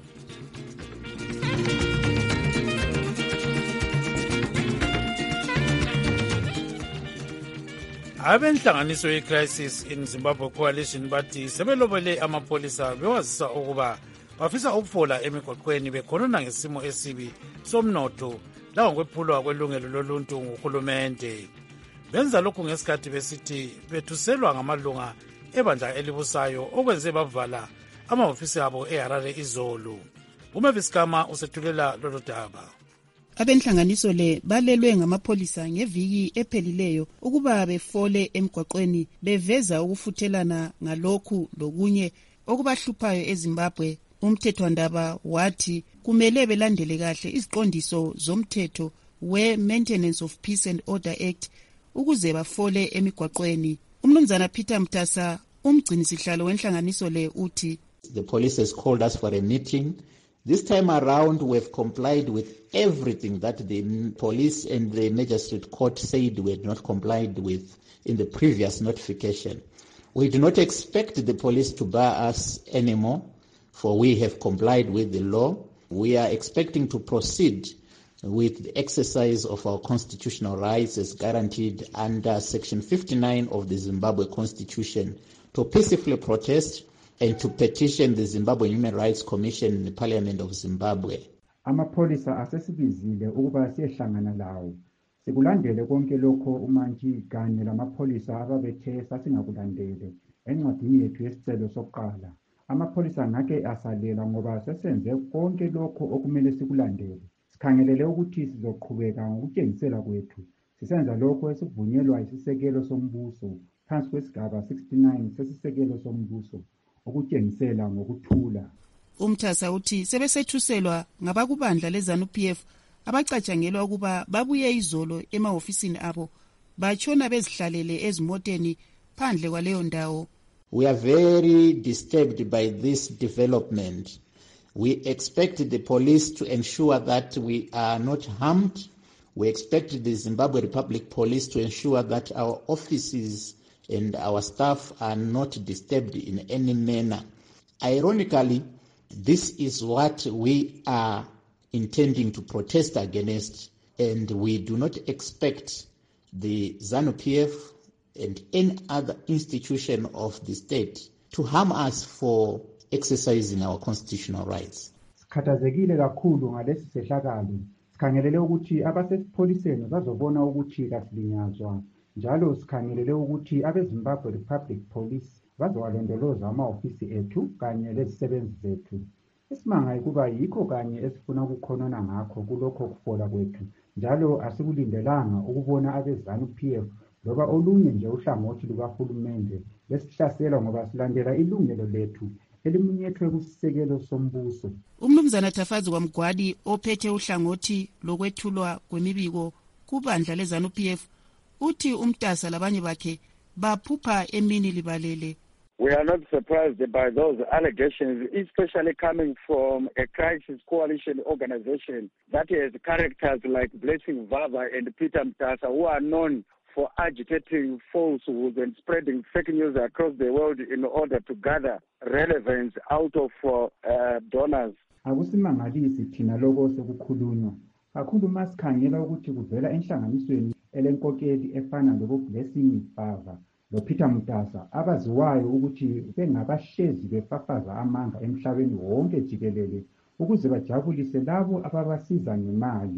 Abenhlanganiso ye-Crisis in Zimbabwe Coalition bathi sebelobele amapolisa bewazisa ukuba bafisa ukufola emigwaqweni bekhonona ngesimo esibi somnotho langokwephulwa kwelungelo loluntu nguhulumende. Benza lokhu ngesikhathi besithi bethuselwa ngamalunga ebandla elibusayo okwenze bavala amahofisi abo eHarare izolo. uMavis Kama usethulela lolu daba. Abenhlanganiso le balelwe ngamapholisa ngeviki ephelileyo ukuba befole emgwaqweni beveza ukufuthelana ngalokhu lokunye okubahluphayo eZimbabwe. Umthethwandaba wathi kumele belandele kahle iziqondiso zomthetho we-Maintenance of Peace and Order Act ukuze bafole emigwaqweni. Umnumzana Peter Mtasa, umgcinisihlalo wenhlanganiso le, uthi the police has called us for a meeting. This time around, we've complied with everything that the police and the magistrate court said we had not complied with in the previous notification. We do not expect the police to bar us anymore, for we have complied with the law. We are expecting to proceed with the exercise of our constitutional rights as guaranteed under Section fifty-nine of the Zimbabwe Constitution to peacefully protest and to petition the Zimbabwe Human Rights Commission in the Parliament of Zimbabwe. Amapolisa asesibizile ukuba siyehlangana lawo. Sikulandele konke lokho uMantshi kanye lamapholisa ababethe sasingakulandele encwadini yethu yesicelo sokuqala. Amapolisa ngake asalela ngoba sesenze konke lokho okumele sikulandele. Sikhangelele ukuthi sizoqhubeka ngokutshengisela kwethu. Sisenza lokho esivunyelwa isisekelo sombuso phansi kwesigaba sixty-nine sesisekelo sombuso ukutshengisela ngokuthula. Umthasa uthi sebesethuselwa ngabakubandla leZANU-P F abacatshangelwa ukuba babuye izolo emahofisini abo batshona bezihlalele ezimoteni phandle kwaleyo ndawo. We are very disturbed by this development. We expect the police to ensure that we are not harmed. We expect the Zimbabwe Republic Police to ensure that our offices and our staff are not disturbed in any manner. Ironically, this is what we are intending to protest against, and we do not expect the ZANU-P F and any other institution of the state to harm us for exercising our constitutional rights. Sikhathazekile kakhulu ngalesi sehlakalo. Sikhangelele ukuthi abasesipholiseni bazobona ukuthi kasilinyazwa. Njalo sikhangelele ukuthi abeZimbabwe Republic Police bazowalondoloza amahofisi ethu kanye lezisebenzi zethu. Isimanga ukuba yikho kanye esifuna ukukhonona ngakho kulokho kufola kwethu. Njalo asikulindelanga ukubona abeZANU-P F loba olunye nje uhlangothi lukahulumende lesihlasela ngoba silandela ilungelo lethu elimunyethwe kusisekelo sombuso. Umnumzana Tafazi kwaMgwadi ophethe uhlangothi lokwethulwa kwemibiko kubandla leZANU-P F uthi umtasa labanye bakhe baphupha emini libalele. We are not surprised by those allegations, especially coming from a crisis coalition organization that has characters like Blessing Vava and Peter Mtasa, who are known for agitating falsehoods and spreading fake news across the world in order to gather relevance out of uh, donors. Akusimangalisi thina lokho sekukhulunywa. Kakhulu masikhangela ukuthi kuvela enhlanganisweni elenkokeli efana loBlessing Vava loPeter Mtasa abaziwayo ukuthi bengabahlezi befafaza amanga emhlabeni wonke jikelele ukuze bajabulise labo ababasiza ngemali.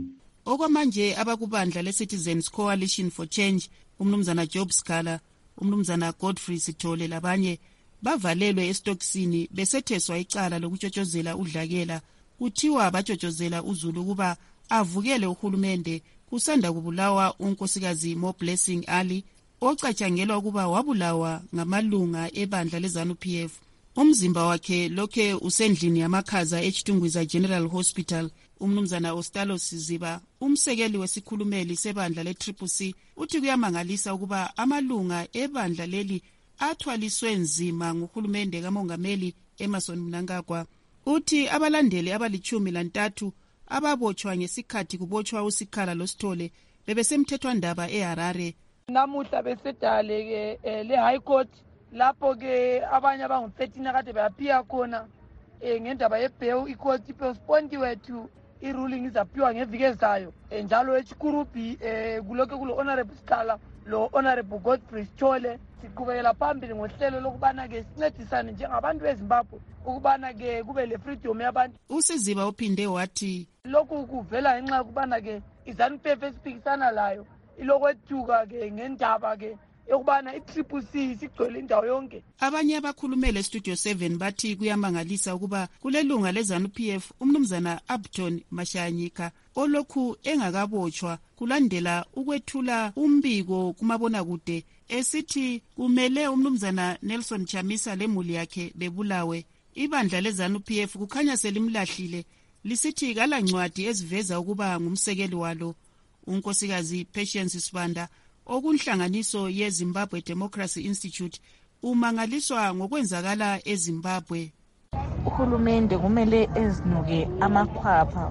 Okwamanje abakubandla le-Citizens Coalition for Change, umnumzana Job Scala, umnumzana Godfrey Sithole labanye bavalelwe esitokisini besetheswa icala lokutshotshozela udlakela. Kuthiwa batshotshozela uZulu ukuba avukele uhulumende kusanda kubulawa unkosikazi Mo Blessing Ali ocatshangelwa ukuba wabulawa ngamalunga ebandla leZANU P F. Umzimba wakhe lokhe usendlini yamakhaza eChitungwiza General Hospital. Umnumzana Ostalo Siziba, umsekeli wesikhulumeli sebandla le-Triple C, uthi kuyamangalisa ukuba amalunga ebandla leli athwaliswe nzima nguhulumende kamongameli Emmerson Mnangagwa. Uthi abalandeli abalichumi lantathu ababotshwa ngesikhathi kubotshwa uSikhala loSithole bebesemthethwandaba eHarare. Namuhla besedale ke le High Court lapho ke abanye abangu thirteen akade bayaphiya khona ngendaba yebail i-court postponed to i-ruling izaphiwa ngeviki ezayo njalo eChikurubi kulokho kulo honorable Sikhala lo honorable Godfrey Sithole. Siqhubekela phambili ngohlelo lokubana ke sincedisane njengabantu beZimbabwe ukubana ke kube le freedom yabantu. uSiziba uphinde wathi lokhu kuvela ngenxa yokubana ke iZANU P F esiphikisana layo ilokwethuka ke ngendaba ke yokubana i-Triple C sigcwele indawo yonke. Abanye abakhulumele Studio seven bathi kuyamangalisa ukuba kulelunga leZANU P F umnumzana Upton Mashanyika olokhu engakabotshwa kulandela ukwethula umbiko kumabona kude esithi kumele umnumzana Nelson Chamisa lemuli yakhe bebulawe. Ibandla leZANU P F kukhanya selimlahlile lisithi kala ncwadi eziveza ukuba ngumsekeli walo. Unkosikazi Patience Sibanda okunhlanganiso yeZimbabwe Democracy Institute umangaliswa ngokwenzakala eZimbabwe. Uhulumende kumele ezinuke amakhwapha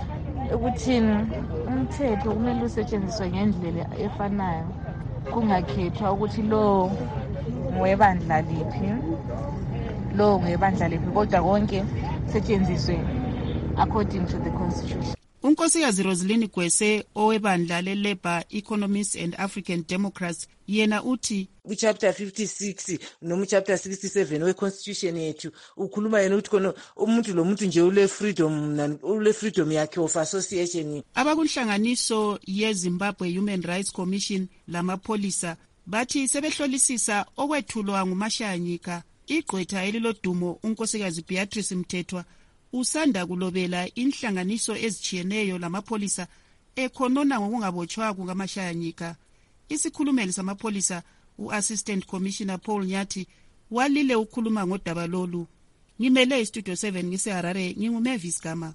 ukuthini umthetho kumele usetshenziswe ngendlela efanayo kungakhethwa ukuthi lo ngwebandla liphi lo ngwebandla liphi kodwa konke setshenziswe according to the constitution. Unkosikazi Rosaline Gwese owebandla le-Labour Economists and African Democrats yena uthi chapter fifty-six noma chapter sixty-seven we-constitution yethu ukhuluma yena ukuthi khona umuntu lo muntu nje ule freedom ule freedom yakhe of association. Abakunhlanganiso ye-Zimbabwe Human Rights Commission lamapholisa bathi sebehlolisisa okwethulwa nguMashanyika. Igqwetha elilodumo unkosikazi Beatrice Mthethwa usanda kulobela inhlanganiso ezichiyeneyo lamapholisa ekhonona ngokungabotshwa kukaMashanyika. Isikhulumeli samapholisa u-Assistant Commissioner Paul Nyathi walile ukhuluma ngodaba lolu. Ngimele iStudio seven ngiseHarare nginguMavis Gama.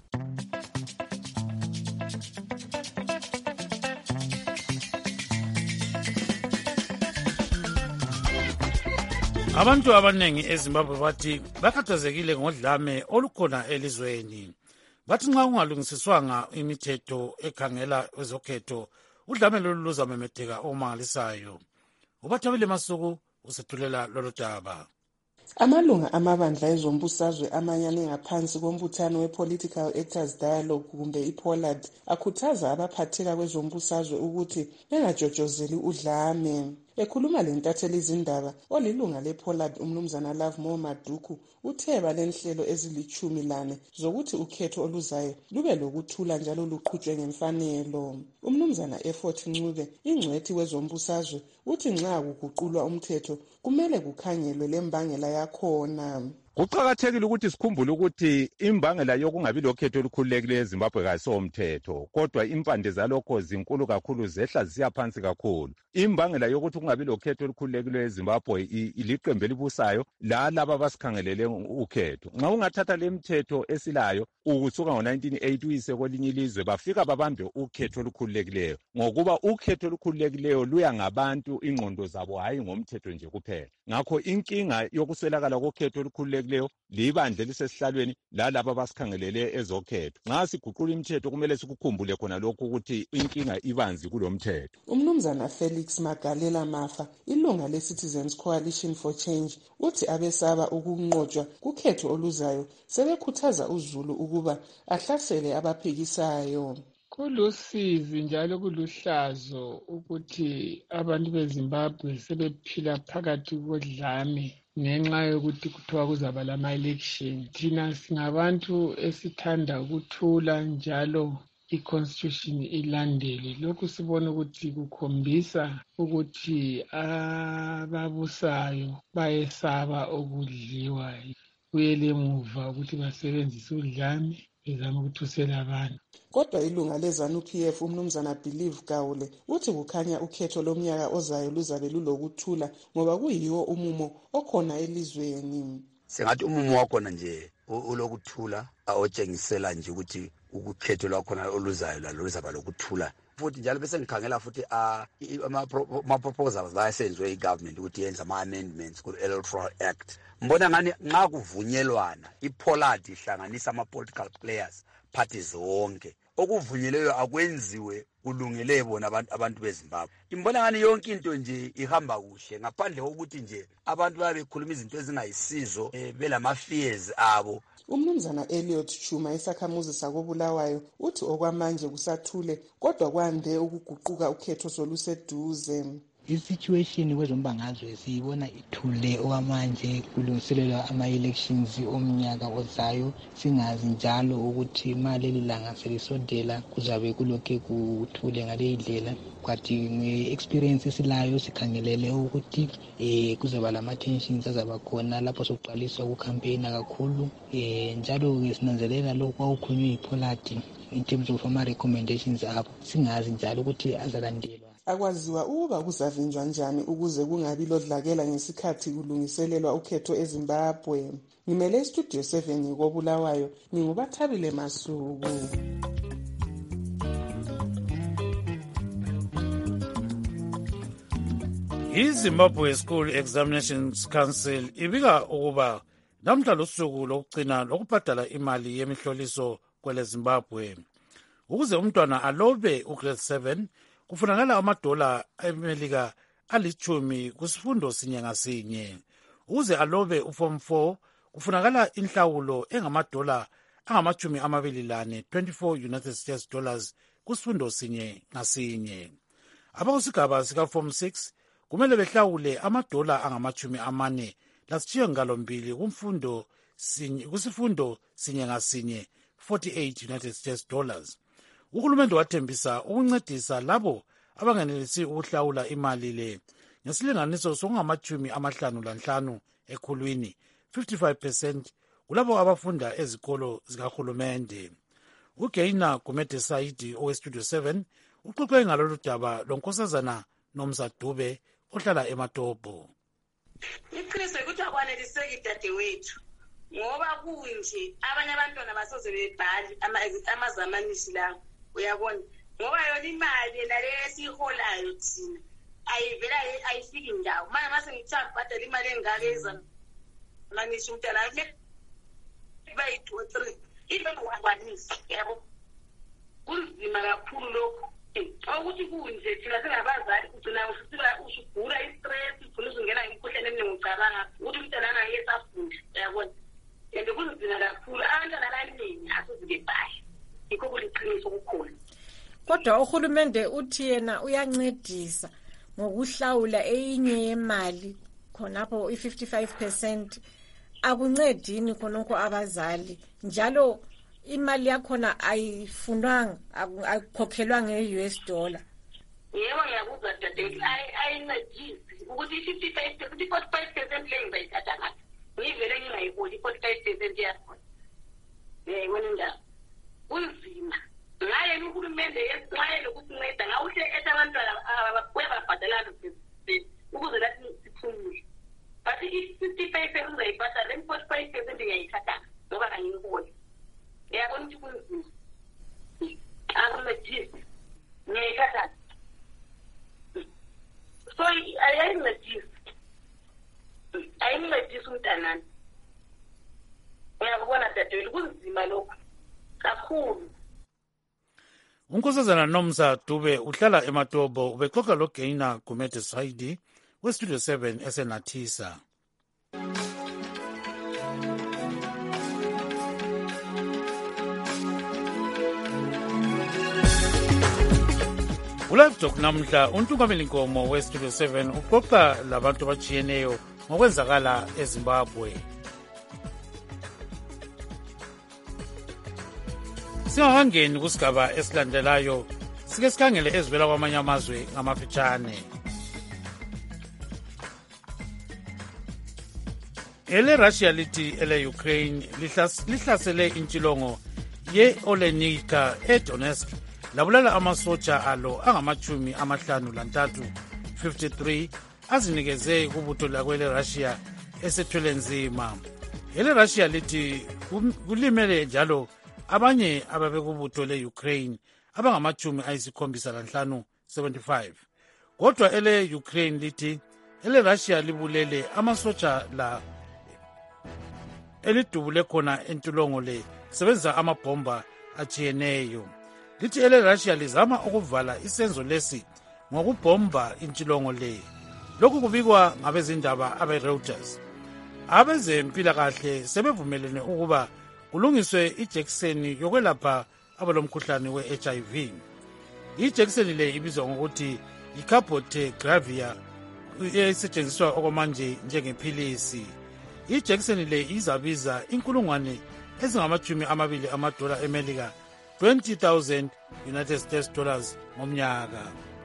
Abantu abanengi eZimbabwe bathi bakhathazekile ngodlame olukhona elizweni. Bathi nxa kungalungisiswanga imithetho ekhangela ezokhetho udlame lolu luzamemetheka omangalisayo. Ubathabile Masuku usethulela lolu daba. Amalunga amabandla ezombusazwe amanyane ngaphansi kombuthano we-Political Actors Dialogue kumbe i-POLAD akhuthaza abaphatheka kwezombusazwe ukuthi bengajojozeli udlame. Ekhuluma lentatheli izindaba olilunga le-POLAD umnumzana Love Mo Maduku utheba lenhlelo ezilichumi lane zokuthi ukhetho oluzayo lube lokuthula njalo luqhutshwe ngemfanelo. Umnumzana Effort Ncube ingcwethi wezombusazwe uthi nxa kuguqulwa umthetho kumele kukhangelwe lembangela yakhona. Kuqakathekile ukuthi sikhumbule ukuthi imbangela yokungabi lokhetho olukhululekileyo eZimbabwe kasomthetho, kodwa impande zalokho zinkulu kakhulu zehla ziya phansi kakhulu. Imbangela yokuthi kungabi lokhetho olukhululekileyo eZimbabwe iliqembu elibusayo lalabo abasikhangelele ukhetho. Nxa ungathatha le mithetho esilayo ukusuka ngo nineteen eighty uyise kwelinye ilizwe bafika babambe ukhetho olukhululekileyo ngokuba ukhetho olukhululekileyo luya ngabantu ingqondo zabo hayi ngomthetho nje kuphela. Ngakho inkinga yokuswelakala kokhetho olukhululekileyo leyo libandle lisesihlalweni lalabo abasikhangelele ezokhetho. Nxa siguqula imithetho kumele sikukhumbule khona lokhu ukuthi inkinga ibanzi kulomthetho. Umnumzana Felix Magalela Mafa ilunga le-Citizens Coalition for Change uthi abesaba ukunqotshwa kukhetho oluzayo sebekhuthaza uZulu ukuba ahlasele abaphikisayo. Kulusizi njalo kuluhlazo ukuthi abantu beZimbabwe sebephila phakathi kodlame ngenxa yokuthi kuthiwa kuzaba lama-election. Thina singabantu esithanda ukuthula njalo i-constitution ilandele. Lokhu sibona ukuthi kukhombisa ukuthi ababusayo bayesaba ukudliwa, kuyele emuva ukuthi basebenzise udlame bezama ukuthusela abantu. Kodwa ilunga lezanu P F umnumzana Believe Gawule uthi kukhanya ukhetho lomnyaka ozayo luzabe lulokuthula ngoba kuyiwo umumo okhona elizweni. Sengathi umumo wakhona nje ulokuthula otshengisela nje ukuthi ukukhetho lwakhona oluzayo lalo luzaba lokuthula. Futhi njalo bese ngikhangela futhi ama proposals asenziwe i-government ukuthi yenze ama-amendments ku-Electoral Act. Mbona ngani nxa kuvunyelwana iPollard ihlanganisa ama-political players parties zonke. Okuvunyeleyo akwenziwe kulungele bona abantu beZimbabwe. Imbona ngani yonke into nje ihamba kuhle ngaphandle kokuthi nje abantu babe bekhuluma izinto ezingayisizo belama fears abo. Umnumzana Elliot Chuma isakhamuzi sakobulawayo uthi okwamanje kusathule kodwa kwande ukuguquka ukhetho soluseduze. I-situation kwezombangazwe siyibona ithule okwamanje kulungiselelwa ama-elections omnyaka ozayo, singazi njalo ukuthi imali elilanga selisondela kuzabe kulokhe kuthule ngaleyi ndlela. Kwathi nge-experience esilayo sikhangelele ukuthi eh kuzoba lama-tensions azaba khona lapho sokuqaliswa ukukhampeyina kakhulu, eh njalo sinanzelela lokho kwakukhulunywe yiPollard in terms of ama-recommendations abo, singazi njalo ukuthi azalandelwa. Akwaziwa ukuba kuzavinjwa njani ukuze kungabi lodlakela ngesikhathi kulungiselelwa ukhetho eZimbabwe. Ngimele iStudio seven ngobulawayo, ngingubathabile Masuku. iZimbabwe School Examinations Council ibika ukuba namhla lusuku lokugcina lokubhadala imali yemihloliso kwele Zimbabwe. Ukuze umntwana alobe ugrade seven kufunakala amadola eMelika alichumi kusifundo sinye ngasinye. Ukuze alobe uform four kufunakala inhlawulo engamadola angamachumi amabili lane twenty-four United States dollars kusifundo sinye ngasinye. Abakusigaba sika form six kumele behlawule amadola angamachumi amane lasishiyagalombili kumfundo sinye kusifundo sinye ngasinye forty-eight United States dollars. Uhulumende wathembisa ukuncedisa labo abangenelisi ukuhlawula imali le ngesilinganiso sokungamachumi amahlanu lanhlanu ekhulwini fifty-five percent kulabo abafunda ezikolo zikahulumende. uGeina Gumede Saidi oweStudio seven uxoxe ngalolu daba lonkosazana Nomsa Dube ohlala eMatobo. Iqiniso ukuthi akwaneliseki dadewethu ngoba kunje abanye abantwana basoze bebhali amazamanisi lawo, uyabona, ngoba yona imali nale esiholayo thina ayivela ayifiki ndawo. Manje mase ngithanda ubhadala imali engaka ezamanisi umntana bayi two three ibe ngokwanisa, yabo kunzima kakhulu lokho. Ukuthi kunje thina singabazali ugcina usugula i-stress, ugcina usungena imikhuhlane eminingi ucabanga ukuthi umntana angayesa afunde, yabona. And kunzima kakhulu, abantwana abaningi asizike bhayi, yikho kuliqiniso kukhona. Kodwa uhulumende uthi yena uyancedisa ngokuhlawula eyinye yemali khonapho i-fifty-five percent. Akuncedini khonokho abazali, njalo imali yakhona ayifundwanga ayikhokhelwa nge-U S dollar. Yebo ngiyakuzwa dadewethu, ayincedisi ukuthi i-fifty-five percent i-forty-five percent le ngizayithatha ngaphi, ngivele ngingayiboni i-forty-five percent yakhona. Yayibona indaba kunzima ngaye uhulumende yesixwayele ukusinceda ngawuhle ethi abantwana bayababhadalana ukuze lathi siphumule. But i-fifty-five percent uzayibhadala, i-forty-five percent ngiyayithatha ngoba angiyiboni. Yabona ukuthi kunzima. Akuncedisi. Ngiyayithatha. So ayincedisi. Ayincedisi umntanami. Uyakubona dadewethu kunzima lokho kakhulu. Unkosazana Nomsa Dube uhlala eMatobo ubexoxa loGeina Gumede Saidi weStudio seven esenathisa. Ulive Talk namhla uNtungameli Nkomo weStudio seven uxoxa labantu abajiyeneyo ngokwenzakala eZimbabwe. Singakangeni kusigaba esilandelayo, sike sikhangele ezivela kwamanye amazwe ngamafitshane. Ele Russia lithi ele Ukraine lihlasele intshilongo ye Olenika eDonetsk labulala amasotsha alo angamachumi amahlanu lantathu fifty-three azinikeze kubutho lakwele Russia esethwele nzima. Ele Russia lithi kulimele njalo abanye ababekubutho le Ukraine abangamachumi ayisikhombisa lanhlanu seventy-five. Kodwa ele Ukraine lithi ele Russia libulele amasotsha la elidubule khona entulongo le sebenza amabhomba ajiyeneyo. Lithi ele Russia lizama ukuvala isenzo lesi ngokubhomba intshilongo le. Lokhu kubikwa ngabezindaba abe-Reuters. Abezempilakahle sebevumelene ukuba kulungiswe ijekiseni yokwelapha abalomkhuhlane we-H I V. Ijekiseni le ibizwa ngokuthi i-Cabotegravir esetshenziswa okwamanje njengephilisi. Ijekiseni le izabiza inkulungwane ezingamachumi amabili amadola eMelika, twenty thousand United States dollars ngomnyaka.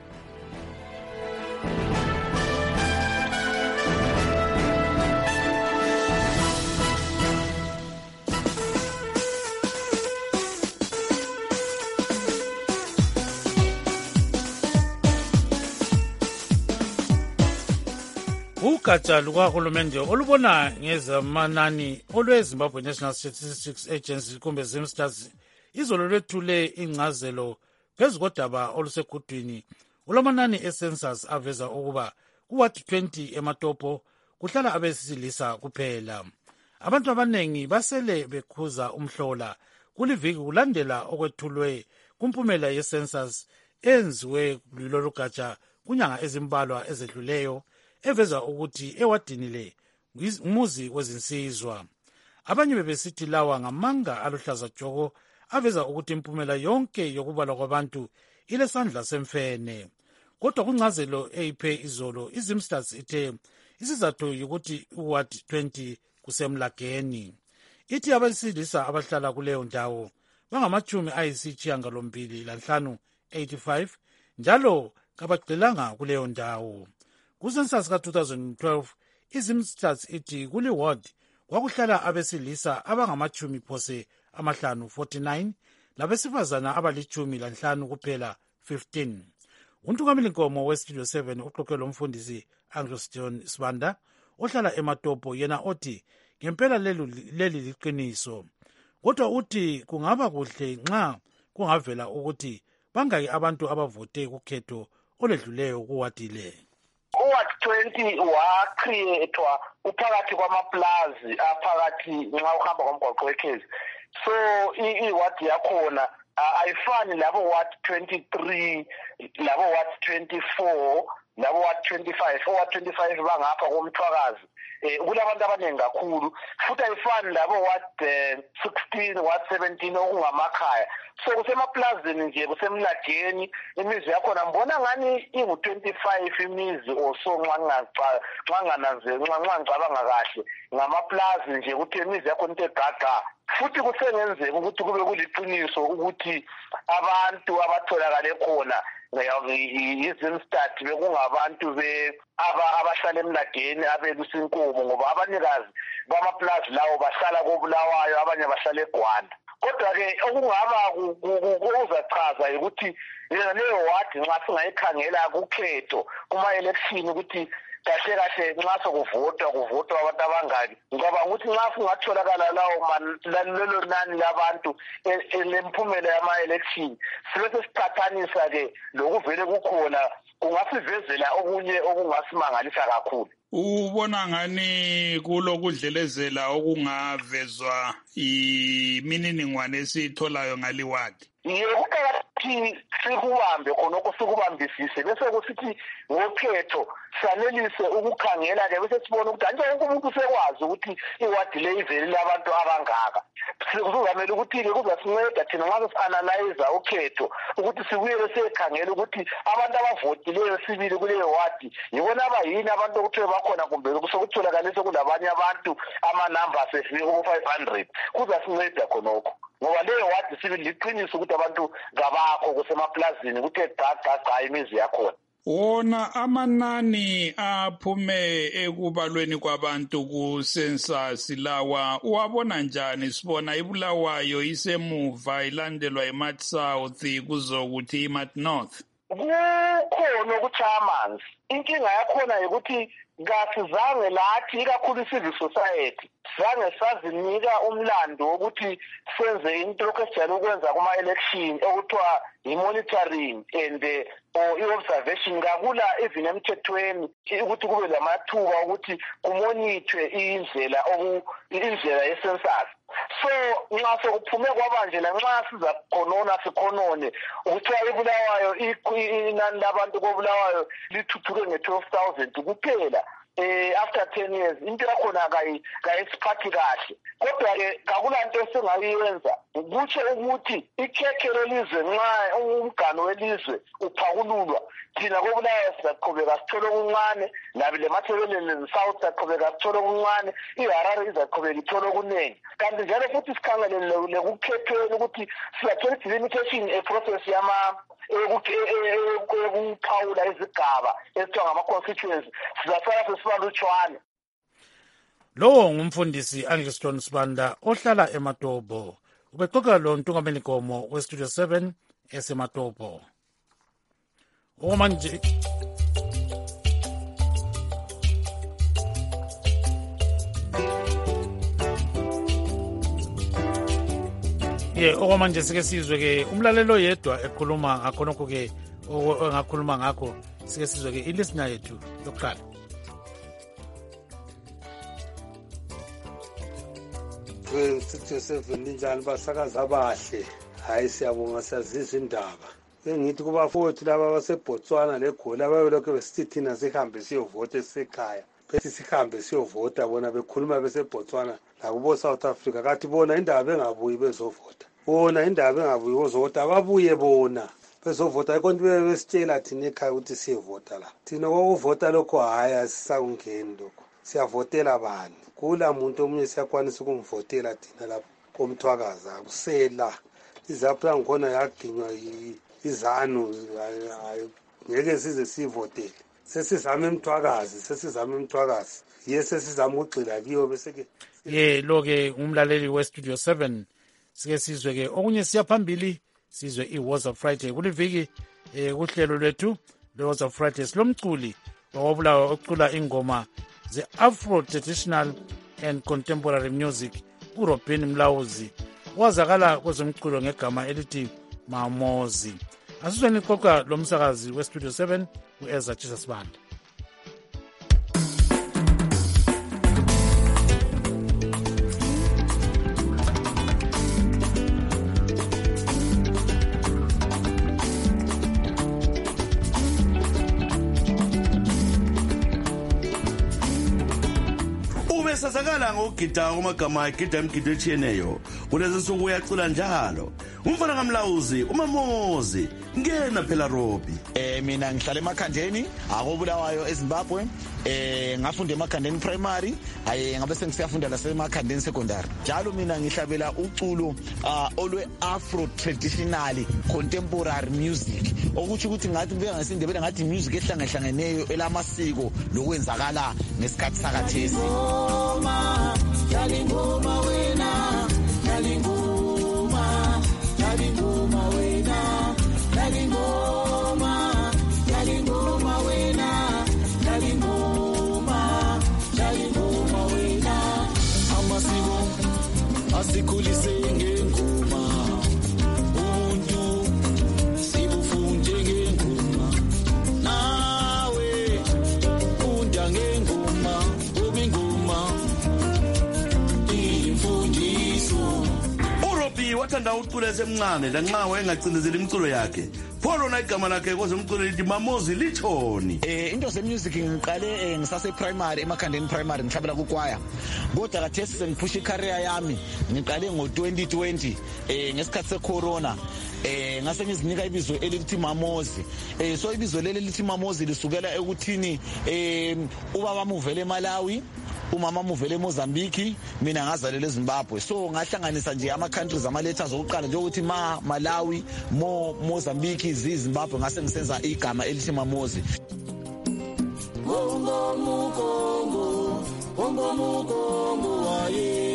Ugatsha lukahulumende olubona ngezamanani olwe-Zimbabwe National Statistics Agency kumbe ZimStats izolo lwethule ingcazelo phezu kodaba olusekudwini ulamanani e-census aveza ukuba ku-ward twenty ematopo kuhlala abesilisa kuphela. Abantu abanengi basele bekhuza umhlola kuliviki kulandela okwethulwe kumpumela ye-census enziwe kulolu gatsha kunyanga ezimbalwa ezedluleyo eveza ukuthi ewadini le umuzi wezinsizwa. Abanye bebesithi lawa ngamanga aluhlaza tshoko aveza ukuthi impumela yonke yokubalwa kwabantu ilesandla semfene. Kodwa kungcazelo eyiphe izolo iZimStats ithe isizathu yukuthi uward twenty kusemlageni. Ithi abesilisa abahlala kuleyo ndawo bangamachumi ayisishiyagalombili lanhlanu eighty-five njalo kabagxilanga kuleyo ndawo. Kusensus ka-twenty twelve iZimStats ithi kuli ward kwakuhlala abesilisa abangamachumi phose amahlanu forty-nine labesifazana abalichumi lanhlanu kuphela fifteen. Untungameli Nkomo weStudio seven uxoxe lomfundisi Anglo-John Sibanda ohlala ematopo yena othi ngempela leli liqiniso. Kodwa uthi kungaba kuhle nxa kungavela ukuthi bangaki abantu abavote kukhetho oledluleyo kuwadi le. uward twenty wacreatwa uphakathi kwamaplazi aphakathi nxa uhamba ngomgwaqo wekhezi. So iward yakhona ayifani labo ward twenty-three labo ward twenty-four labo ward twenty-five. Ward twenty-five bangapha komthwakazi eh kulabantu abaningi kakhulu futhi ayifani labo ward sixteen ward seventeen okungamakhaya. So kusemaplazini nje kusemlageni imizi yakhona mbona ngani ingu twenty-five imizi oso nxa ngananze nxa ngicabanga kahle ngamaplazi nje ukuthi imizi yakhona into egaga. Futhi kusengenzeka ukuthi kube kuliqiniso ukuthi abantu abatholakale khona iZimStats bekungabantu be abahlala emlageni abelusinkomo ngoba abanikazi bamaplazi lawo bahlala koBulawayo abanye bahlala eGwanda. Kodwa ke okungaba kuzachaza ukuthi leyo ward nxa singayikhangela kukhetho kuma election ukuthi kahle kahle nxa sokuvotwa kuvotwa abantu abangaki. Ngoba ukuthi nxa singatholakala lawo lelo nani labantu lemphumela yama-election sibe sesicathanisa ke lokuvele kukhona kungasivezela okunye okungasimangalisa kakhulu. Ubona ngani kulokudlelezela okungavezwa imininingwane esitholayo ngaliwadi? Yebo kuqakathekile sikubambe khonokho sikubambisise bese kusithi ngokhetho sanelise ukukhangela ke bese sibona ukuthi anje wonke umuntu sekwazi ukuthi iwadi le ivele labantu abangaka. Sizamela ukuthi ke kuzasinceda thina nxa sianalyze ukhetho ukuthi sibuyele sekhangela ukuthi abantu abavotileyo sibili kuleyo wadi yibona abayini abantu ukuthi bakhona kumbe kusokutholakala kulabanye abantu ama numbers efika ku five hundred kuzasinceda khonokho. ngoba leyo wadi sibili liqiniso ukuthi abantu ngabakho kusemaplazini kuthe gagagaga imizi yakhona. Wona amanani aphume ekubalweni kwabantu ku-census lawa uwabona njani? Sibona iBulawayo isemuva ilandelwa iMat South kuzokuthi iMat North. Kukhona ukuthi amanzi inkinga yakhona ukuthi kasizange lathi ikakhulu i-civil society zange sazinika umlando wokuthi senze into lokujayele ukwenza kuma-election okuthiwa i-monitoring and or i-observation kakula even emthethweni ukuthi kube lamathuba ukuthi kumonithwe indlela indlela ye-census. So nxa sekuphume kwabanje lanxa siza khonona sikhonone ukuthi iBulawayo inani labantu koBulawayo lithuthuke nge-twelve thousand kuphela eh after ten years into yakhona kayi kayisiphathi kahle kodwa ke kakulanto esingayiyenza kutshe ukuthi ikhekhe lelizwe nxa umgano welizwe uphakululwa thina koBulawayo sizaqhubeka sithole okuncane nabile mathebelele South saqhubeka sithole okuncane iHarare izaqhubeka ithole okuningi kanti njalo futhi sikhangelele kukhethweni ukuthi sizathola delimitation eprocess yama ukuphawula izigaba esithiwa ngama-constituency sizasala sesibalutshwane. Lowo ngumfundisi Angiston Sibanda ohlala eMatobo. Ubexoxa lo Ntungameni Gomo weStudio seven eseMatobo. Omanje ye okwamanje sike sizwe ke umlalelo yedwa ekhuluma ngakhonokho ke engakhuluma ngakho sike sizwe ke ilistener yethu yokuqala. Studio seven linjani basakaza abahle? Hayi siyabonga siyazizwa indaba. Engithi kubafowethu laba baseBotswana leGoli ababelokho besithi thina sihambe siyovota esekhaya. Bese sihambe siyovota bona bekhuluma beseBotswana nakubo South Africa kathi bona indaba bengabuyi bezovota. Bona indaba engabuyi bezovota babuye bona bezovota ikonto besitshela thina ekhaya ukuthi siyevota la. Thina ukuvota lokho hayi asisakungeni lokho. Siyavotela abantu. Kula muntu omunye siyakwanisa ukumvotela thina lapho komthwakaza kusela. Izapha ngkhona yaginywa izanu ngeke size sivotele. Sesizama emthwakazi sesizama emthwakazi yese sizama ugxila kiyo bese ke ye lo ke umlaleli weStudio seven sike sizwe ke okunye siya phambili sizwe iWhatsApp Friday kuliviki eh kuhlelo lwethu leWhatsApp Friday silomculi owabulawa ocula ingoma ze Afro traditional and contemporary music uRobin Mlawuzi wazakala kwezomculo ngegama elithi Mamozi. Asizweni ixoxa lomsakazi weStudio seven uEza Jesus Banda. Sasakala ngogida kumagama agida imgido etshiyeneyo kulezi suku uyacula njalo umfana kaMlawuzi uMamozi ngena phela Robi. Eh mina ngihlala emakhandeni akoBulawayo eZimbabwe eh ngafunda emakhandeni primary aye ngabe sengisiyafunda lasemakhandeni secondary njalo mina ngihlabela uculo olwe Afro traditional contemporary music okuthi ukuthi ngathi ngibeka ngesindebele ngathi music ehlangahlangeneyo elamasiko lokwenzakala ngesikhathi sakathesi. Yalingoma wena yalingoma yalingoma wena yalingoma yalingoma wena yalingoma yalingoma wena amasiko asikhulise ngengoma umuntu sibufunde ngengoma nawe unda ngengoma ubingoma uRobi wathanda ucula esemncane lanxa wayengacindezeli imculo yakhe pholo na igama lakhe kwezomculo lithi Mamozi lithoni. Eh into ze music ngiqale ngisase primary emakhandeni primary ngihlabela kukwaya kodwa kathesi sengiphusha icareer yami ngiqale ngo twenty twenty eh ngesikhathi secorona eh ngase ngizinika ibizo elithi Mamozi. Eh so ibizo leli lithi Mamozi lisukela ekuthini eh ubaba uvele eMalawi umama uvele eMozambique mina ngazalela eZimbabwe so ngahlanganisa nje ama countries ama letters okuqala njengokuthi ma Malawi mo Mozambique zimbabwe ngase ngisenza igama elithi Mamozi. Bongo mukongo bongo mukongo waye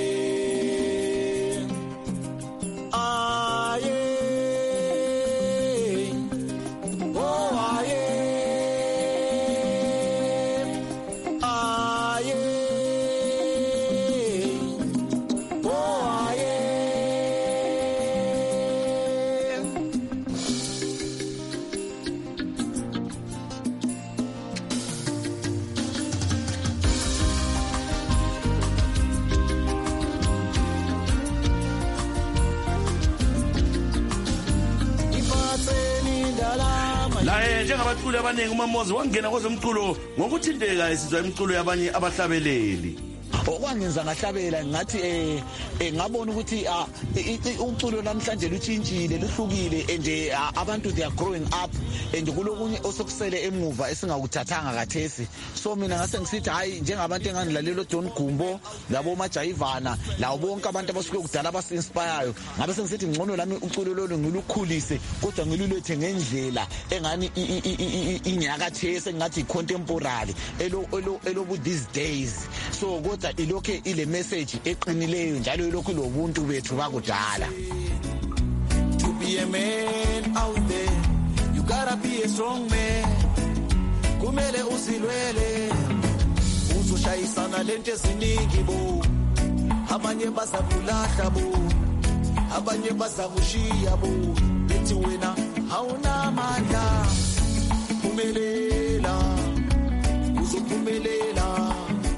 abaculi abaningi uMamozi wangena kwezomculo ngokuthinteka esizwa imculo yabanye abahlabeleli. Okwangenza ngahlabela ngathi eh ngabona ukuthi umculo namhlanje luchintshile luhlukile and abantu they are growing up and kulokunye osokusele emuva esingakuthathanga kathesi so mina ngase ngisithi hayi njengabantu enganilalelo Don Gumbo labo Majayivana lawo bonke abantu abasuke kudala abasinspire ngabe sengisithi ngcono lami uculo lolu ngilukhulise kodwa ngilulethe ngendlela engani inyakathese ngathi contemporary elo elo elo these days so kodwa ilokho ile message eqinileyo njalo ilokho lobuntu bethu bakudala. To be a man out there you gotta be a strong man kumele usilwele uzoshayisana lento eziningi bo abanye bazakulahla bo abanye bazakushiya bo bethi wena awuna amandla phumelela uzophumelela.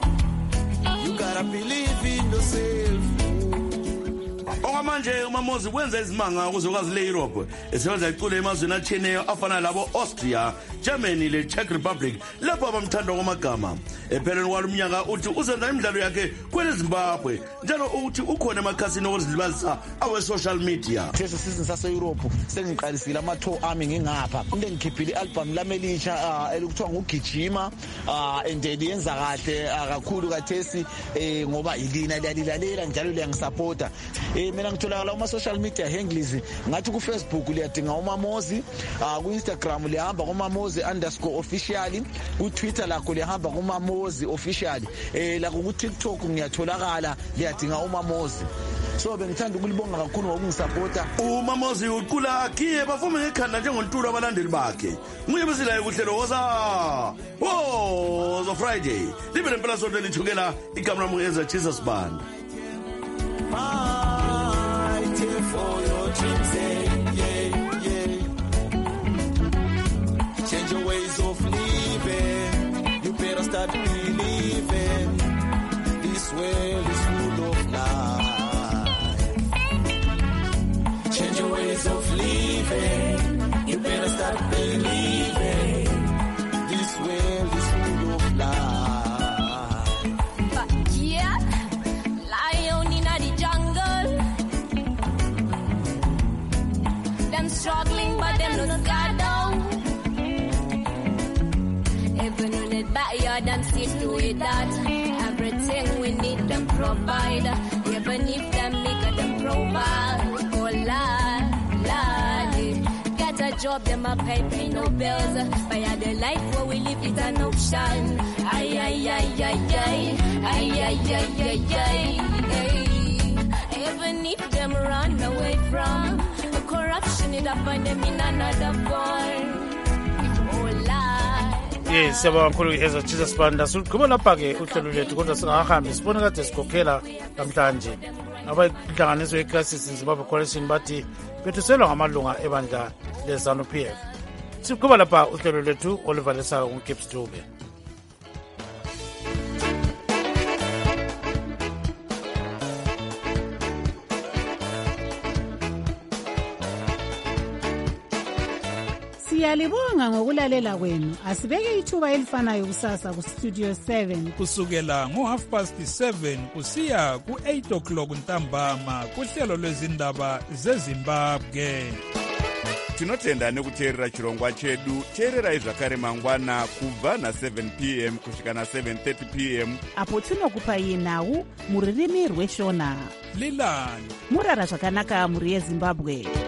Believe in yourself. Okwamanje uMamozi wenza izimanga ukuzokwazi le Europe esebenza iculo emazweni atshiyeneyo afana labo Austria, Germany le Czech Republic lapho abamthanda ngomagama. Epheleni kwalomnyaka uthi uzenza imidlalo yakhe kwele Zimbabwe njalo uthi ukhona emakhasini okuzilibazisa awe social media. Tese season sase Europe sengiqalisile ama tour ami ngingapha into engikhiphile album lamelisha elokuthiwa ngugijima and yenza kahle kakhulu kathesi ngoba ilina liyalilalela njalo liyangisupporta. Mina ngitholakala kuma social media handles ngathi ku Facebook liyadinga uMamozi, ku Instagram liyahamba kuMamozi underscore official, ku Twitter lakho liyahamba kuMamozi official, eh la ku TikTok ngiyatholakala liyadinga uMamozi. So bengithanda ukulibonga kakhulu ngokungisupporta. uMamozi uqula akhiye bavume ngekhanda njengontulu abalandeli bakhe. Nguye besilayo kuhlelo woza oh zo Friday libe lempela sonto lithukela igama lami ngenza Jesus Band. Fight for your dreams, yeah, yeah. Change your ways of living. You better start believing. This world is full of life. Change your ways of living. You better start believing. This world is full of life. Struggling, but them no scared down. Even in the backyard, them see to it that everything we need them provide. Even if them make them provide. Oh Lord, Lord, get a job, them a pay, pay no bills. But the life where we live is an option. Ay ay ay ay ay, ay ay ay ay ay. Even if them run away from corruption, it find them in another form. Oh Lord. Yes, siyabonga kakhulu eza Jesus Band. Sigqiba lapha ke uhlelo lethu kodwa singahambi sibone kade sikhokhela namhlanje. Abayinhlanganiso yeCrisis in Zimbabwe Coalition bathi bethuselwa ngamalunga ebandla leZANU P F. Sigqiba lapha uhlelo lethu Oliver Lesaka uGibbs Dube. Siyalibonga ngokulalela kwenu. Asibeke ithuba elifanayo kusasa ku Studio seven kusukela ngo half past seven kusiya ku eight o'clock ntambama kuhlelo lwezindaba zeZimbabwe. tinotenda nekuteerera chirongwa chedu. teererai zvakare mangwana kubva na-seven p m kusvika na-seven thirty p m apo tinokupai nhau mururimi rweshona. lilani murara zvakanaka mhuri yezimbabwe.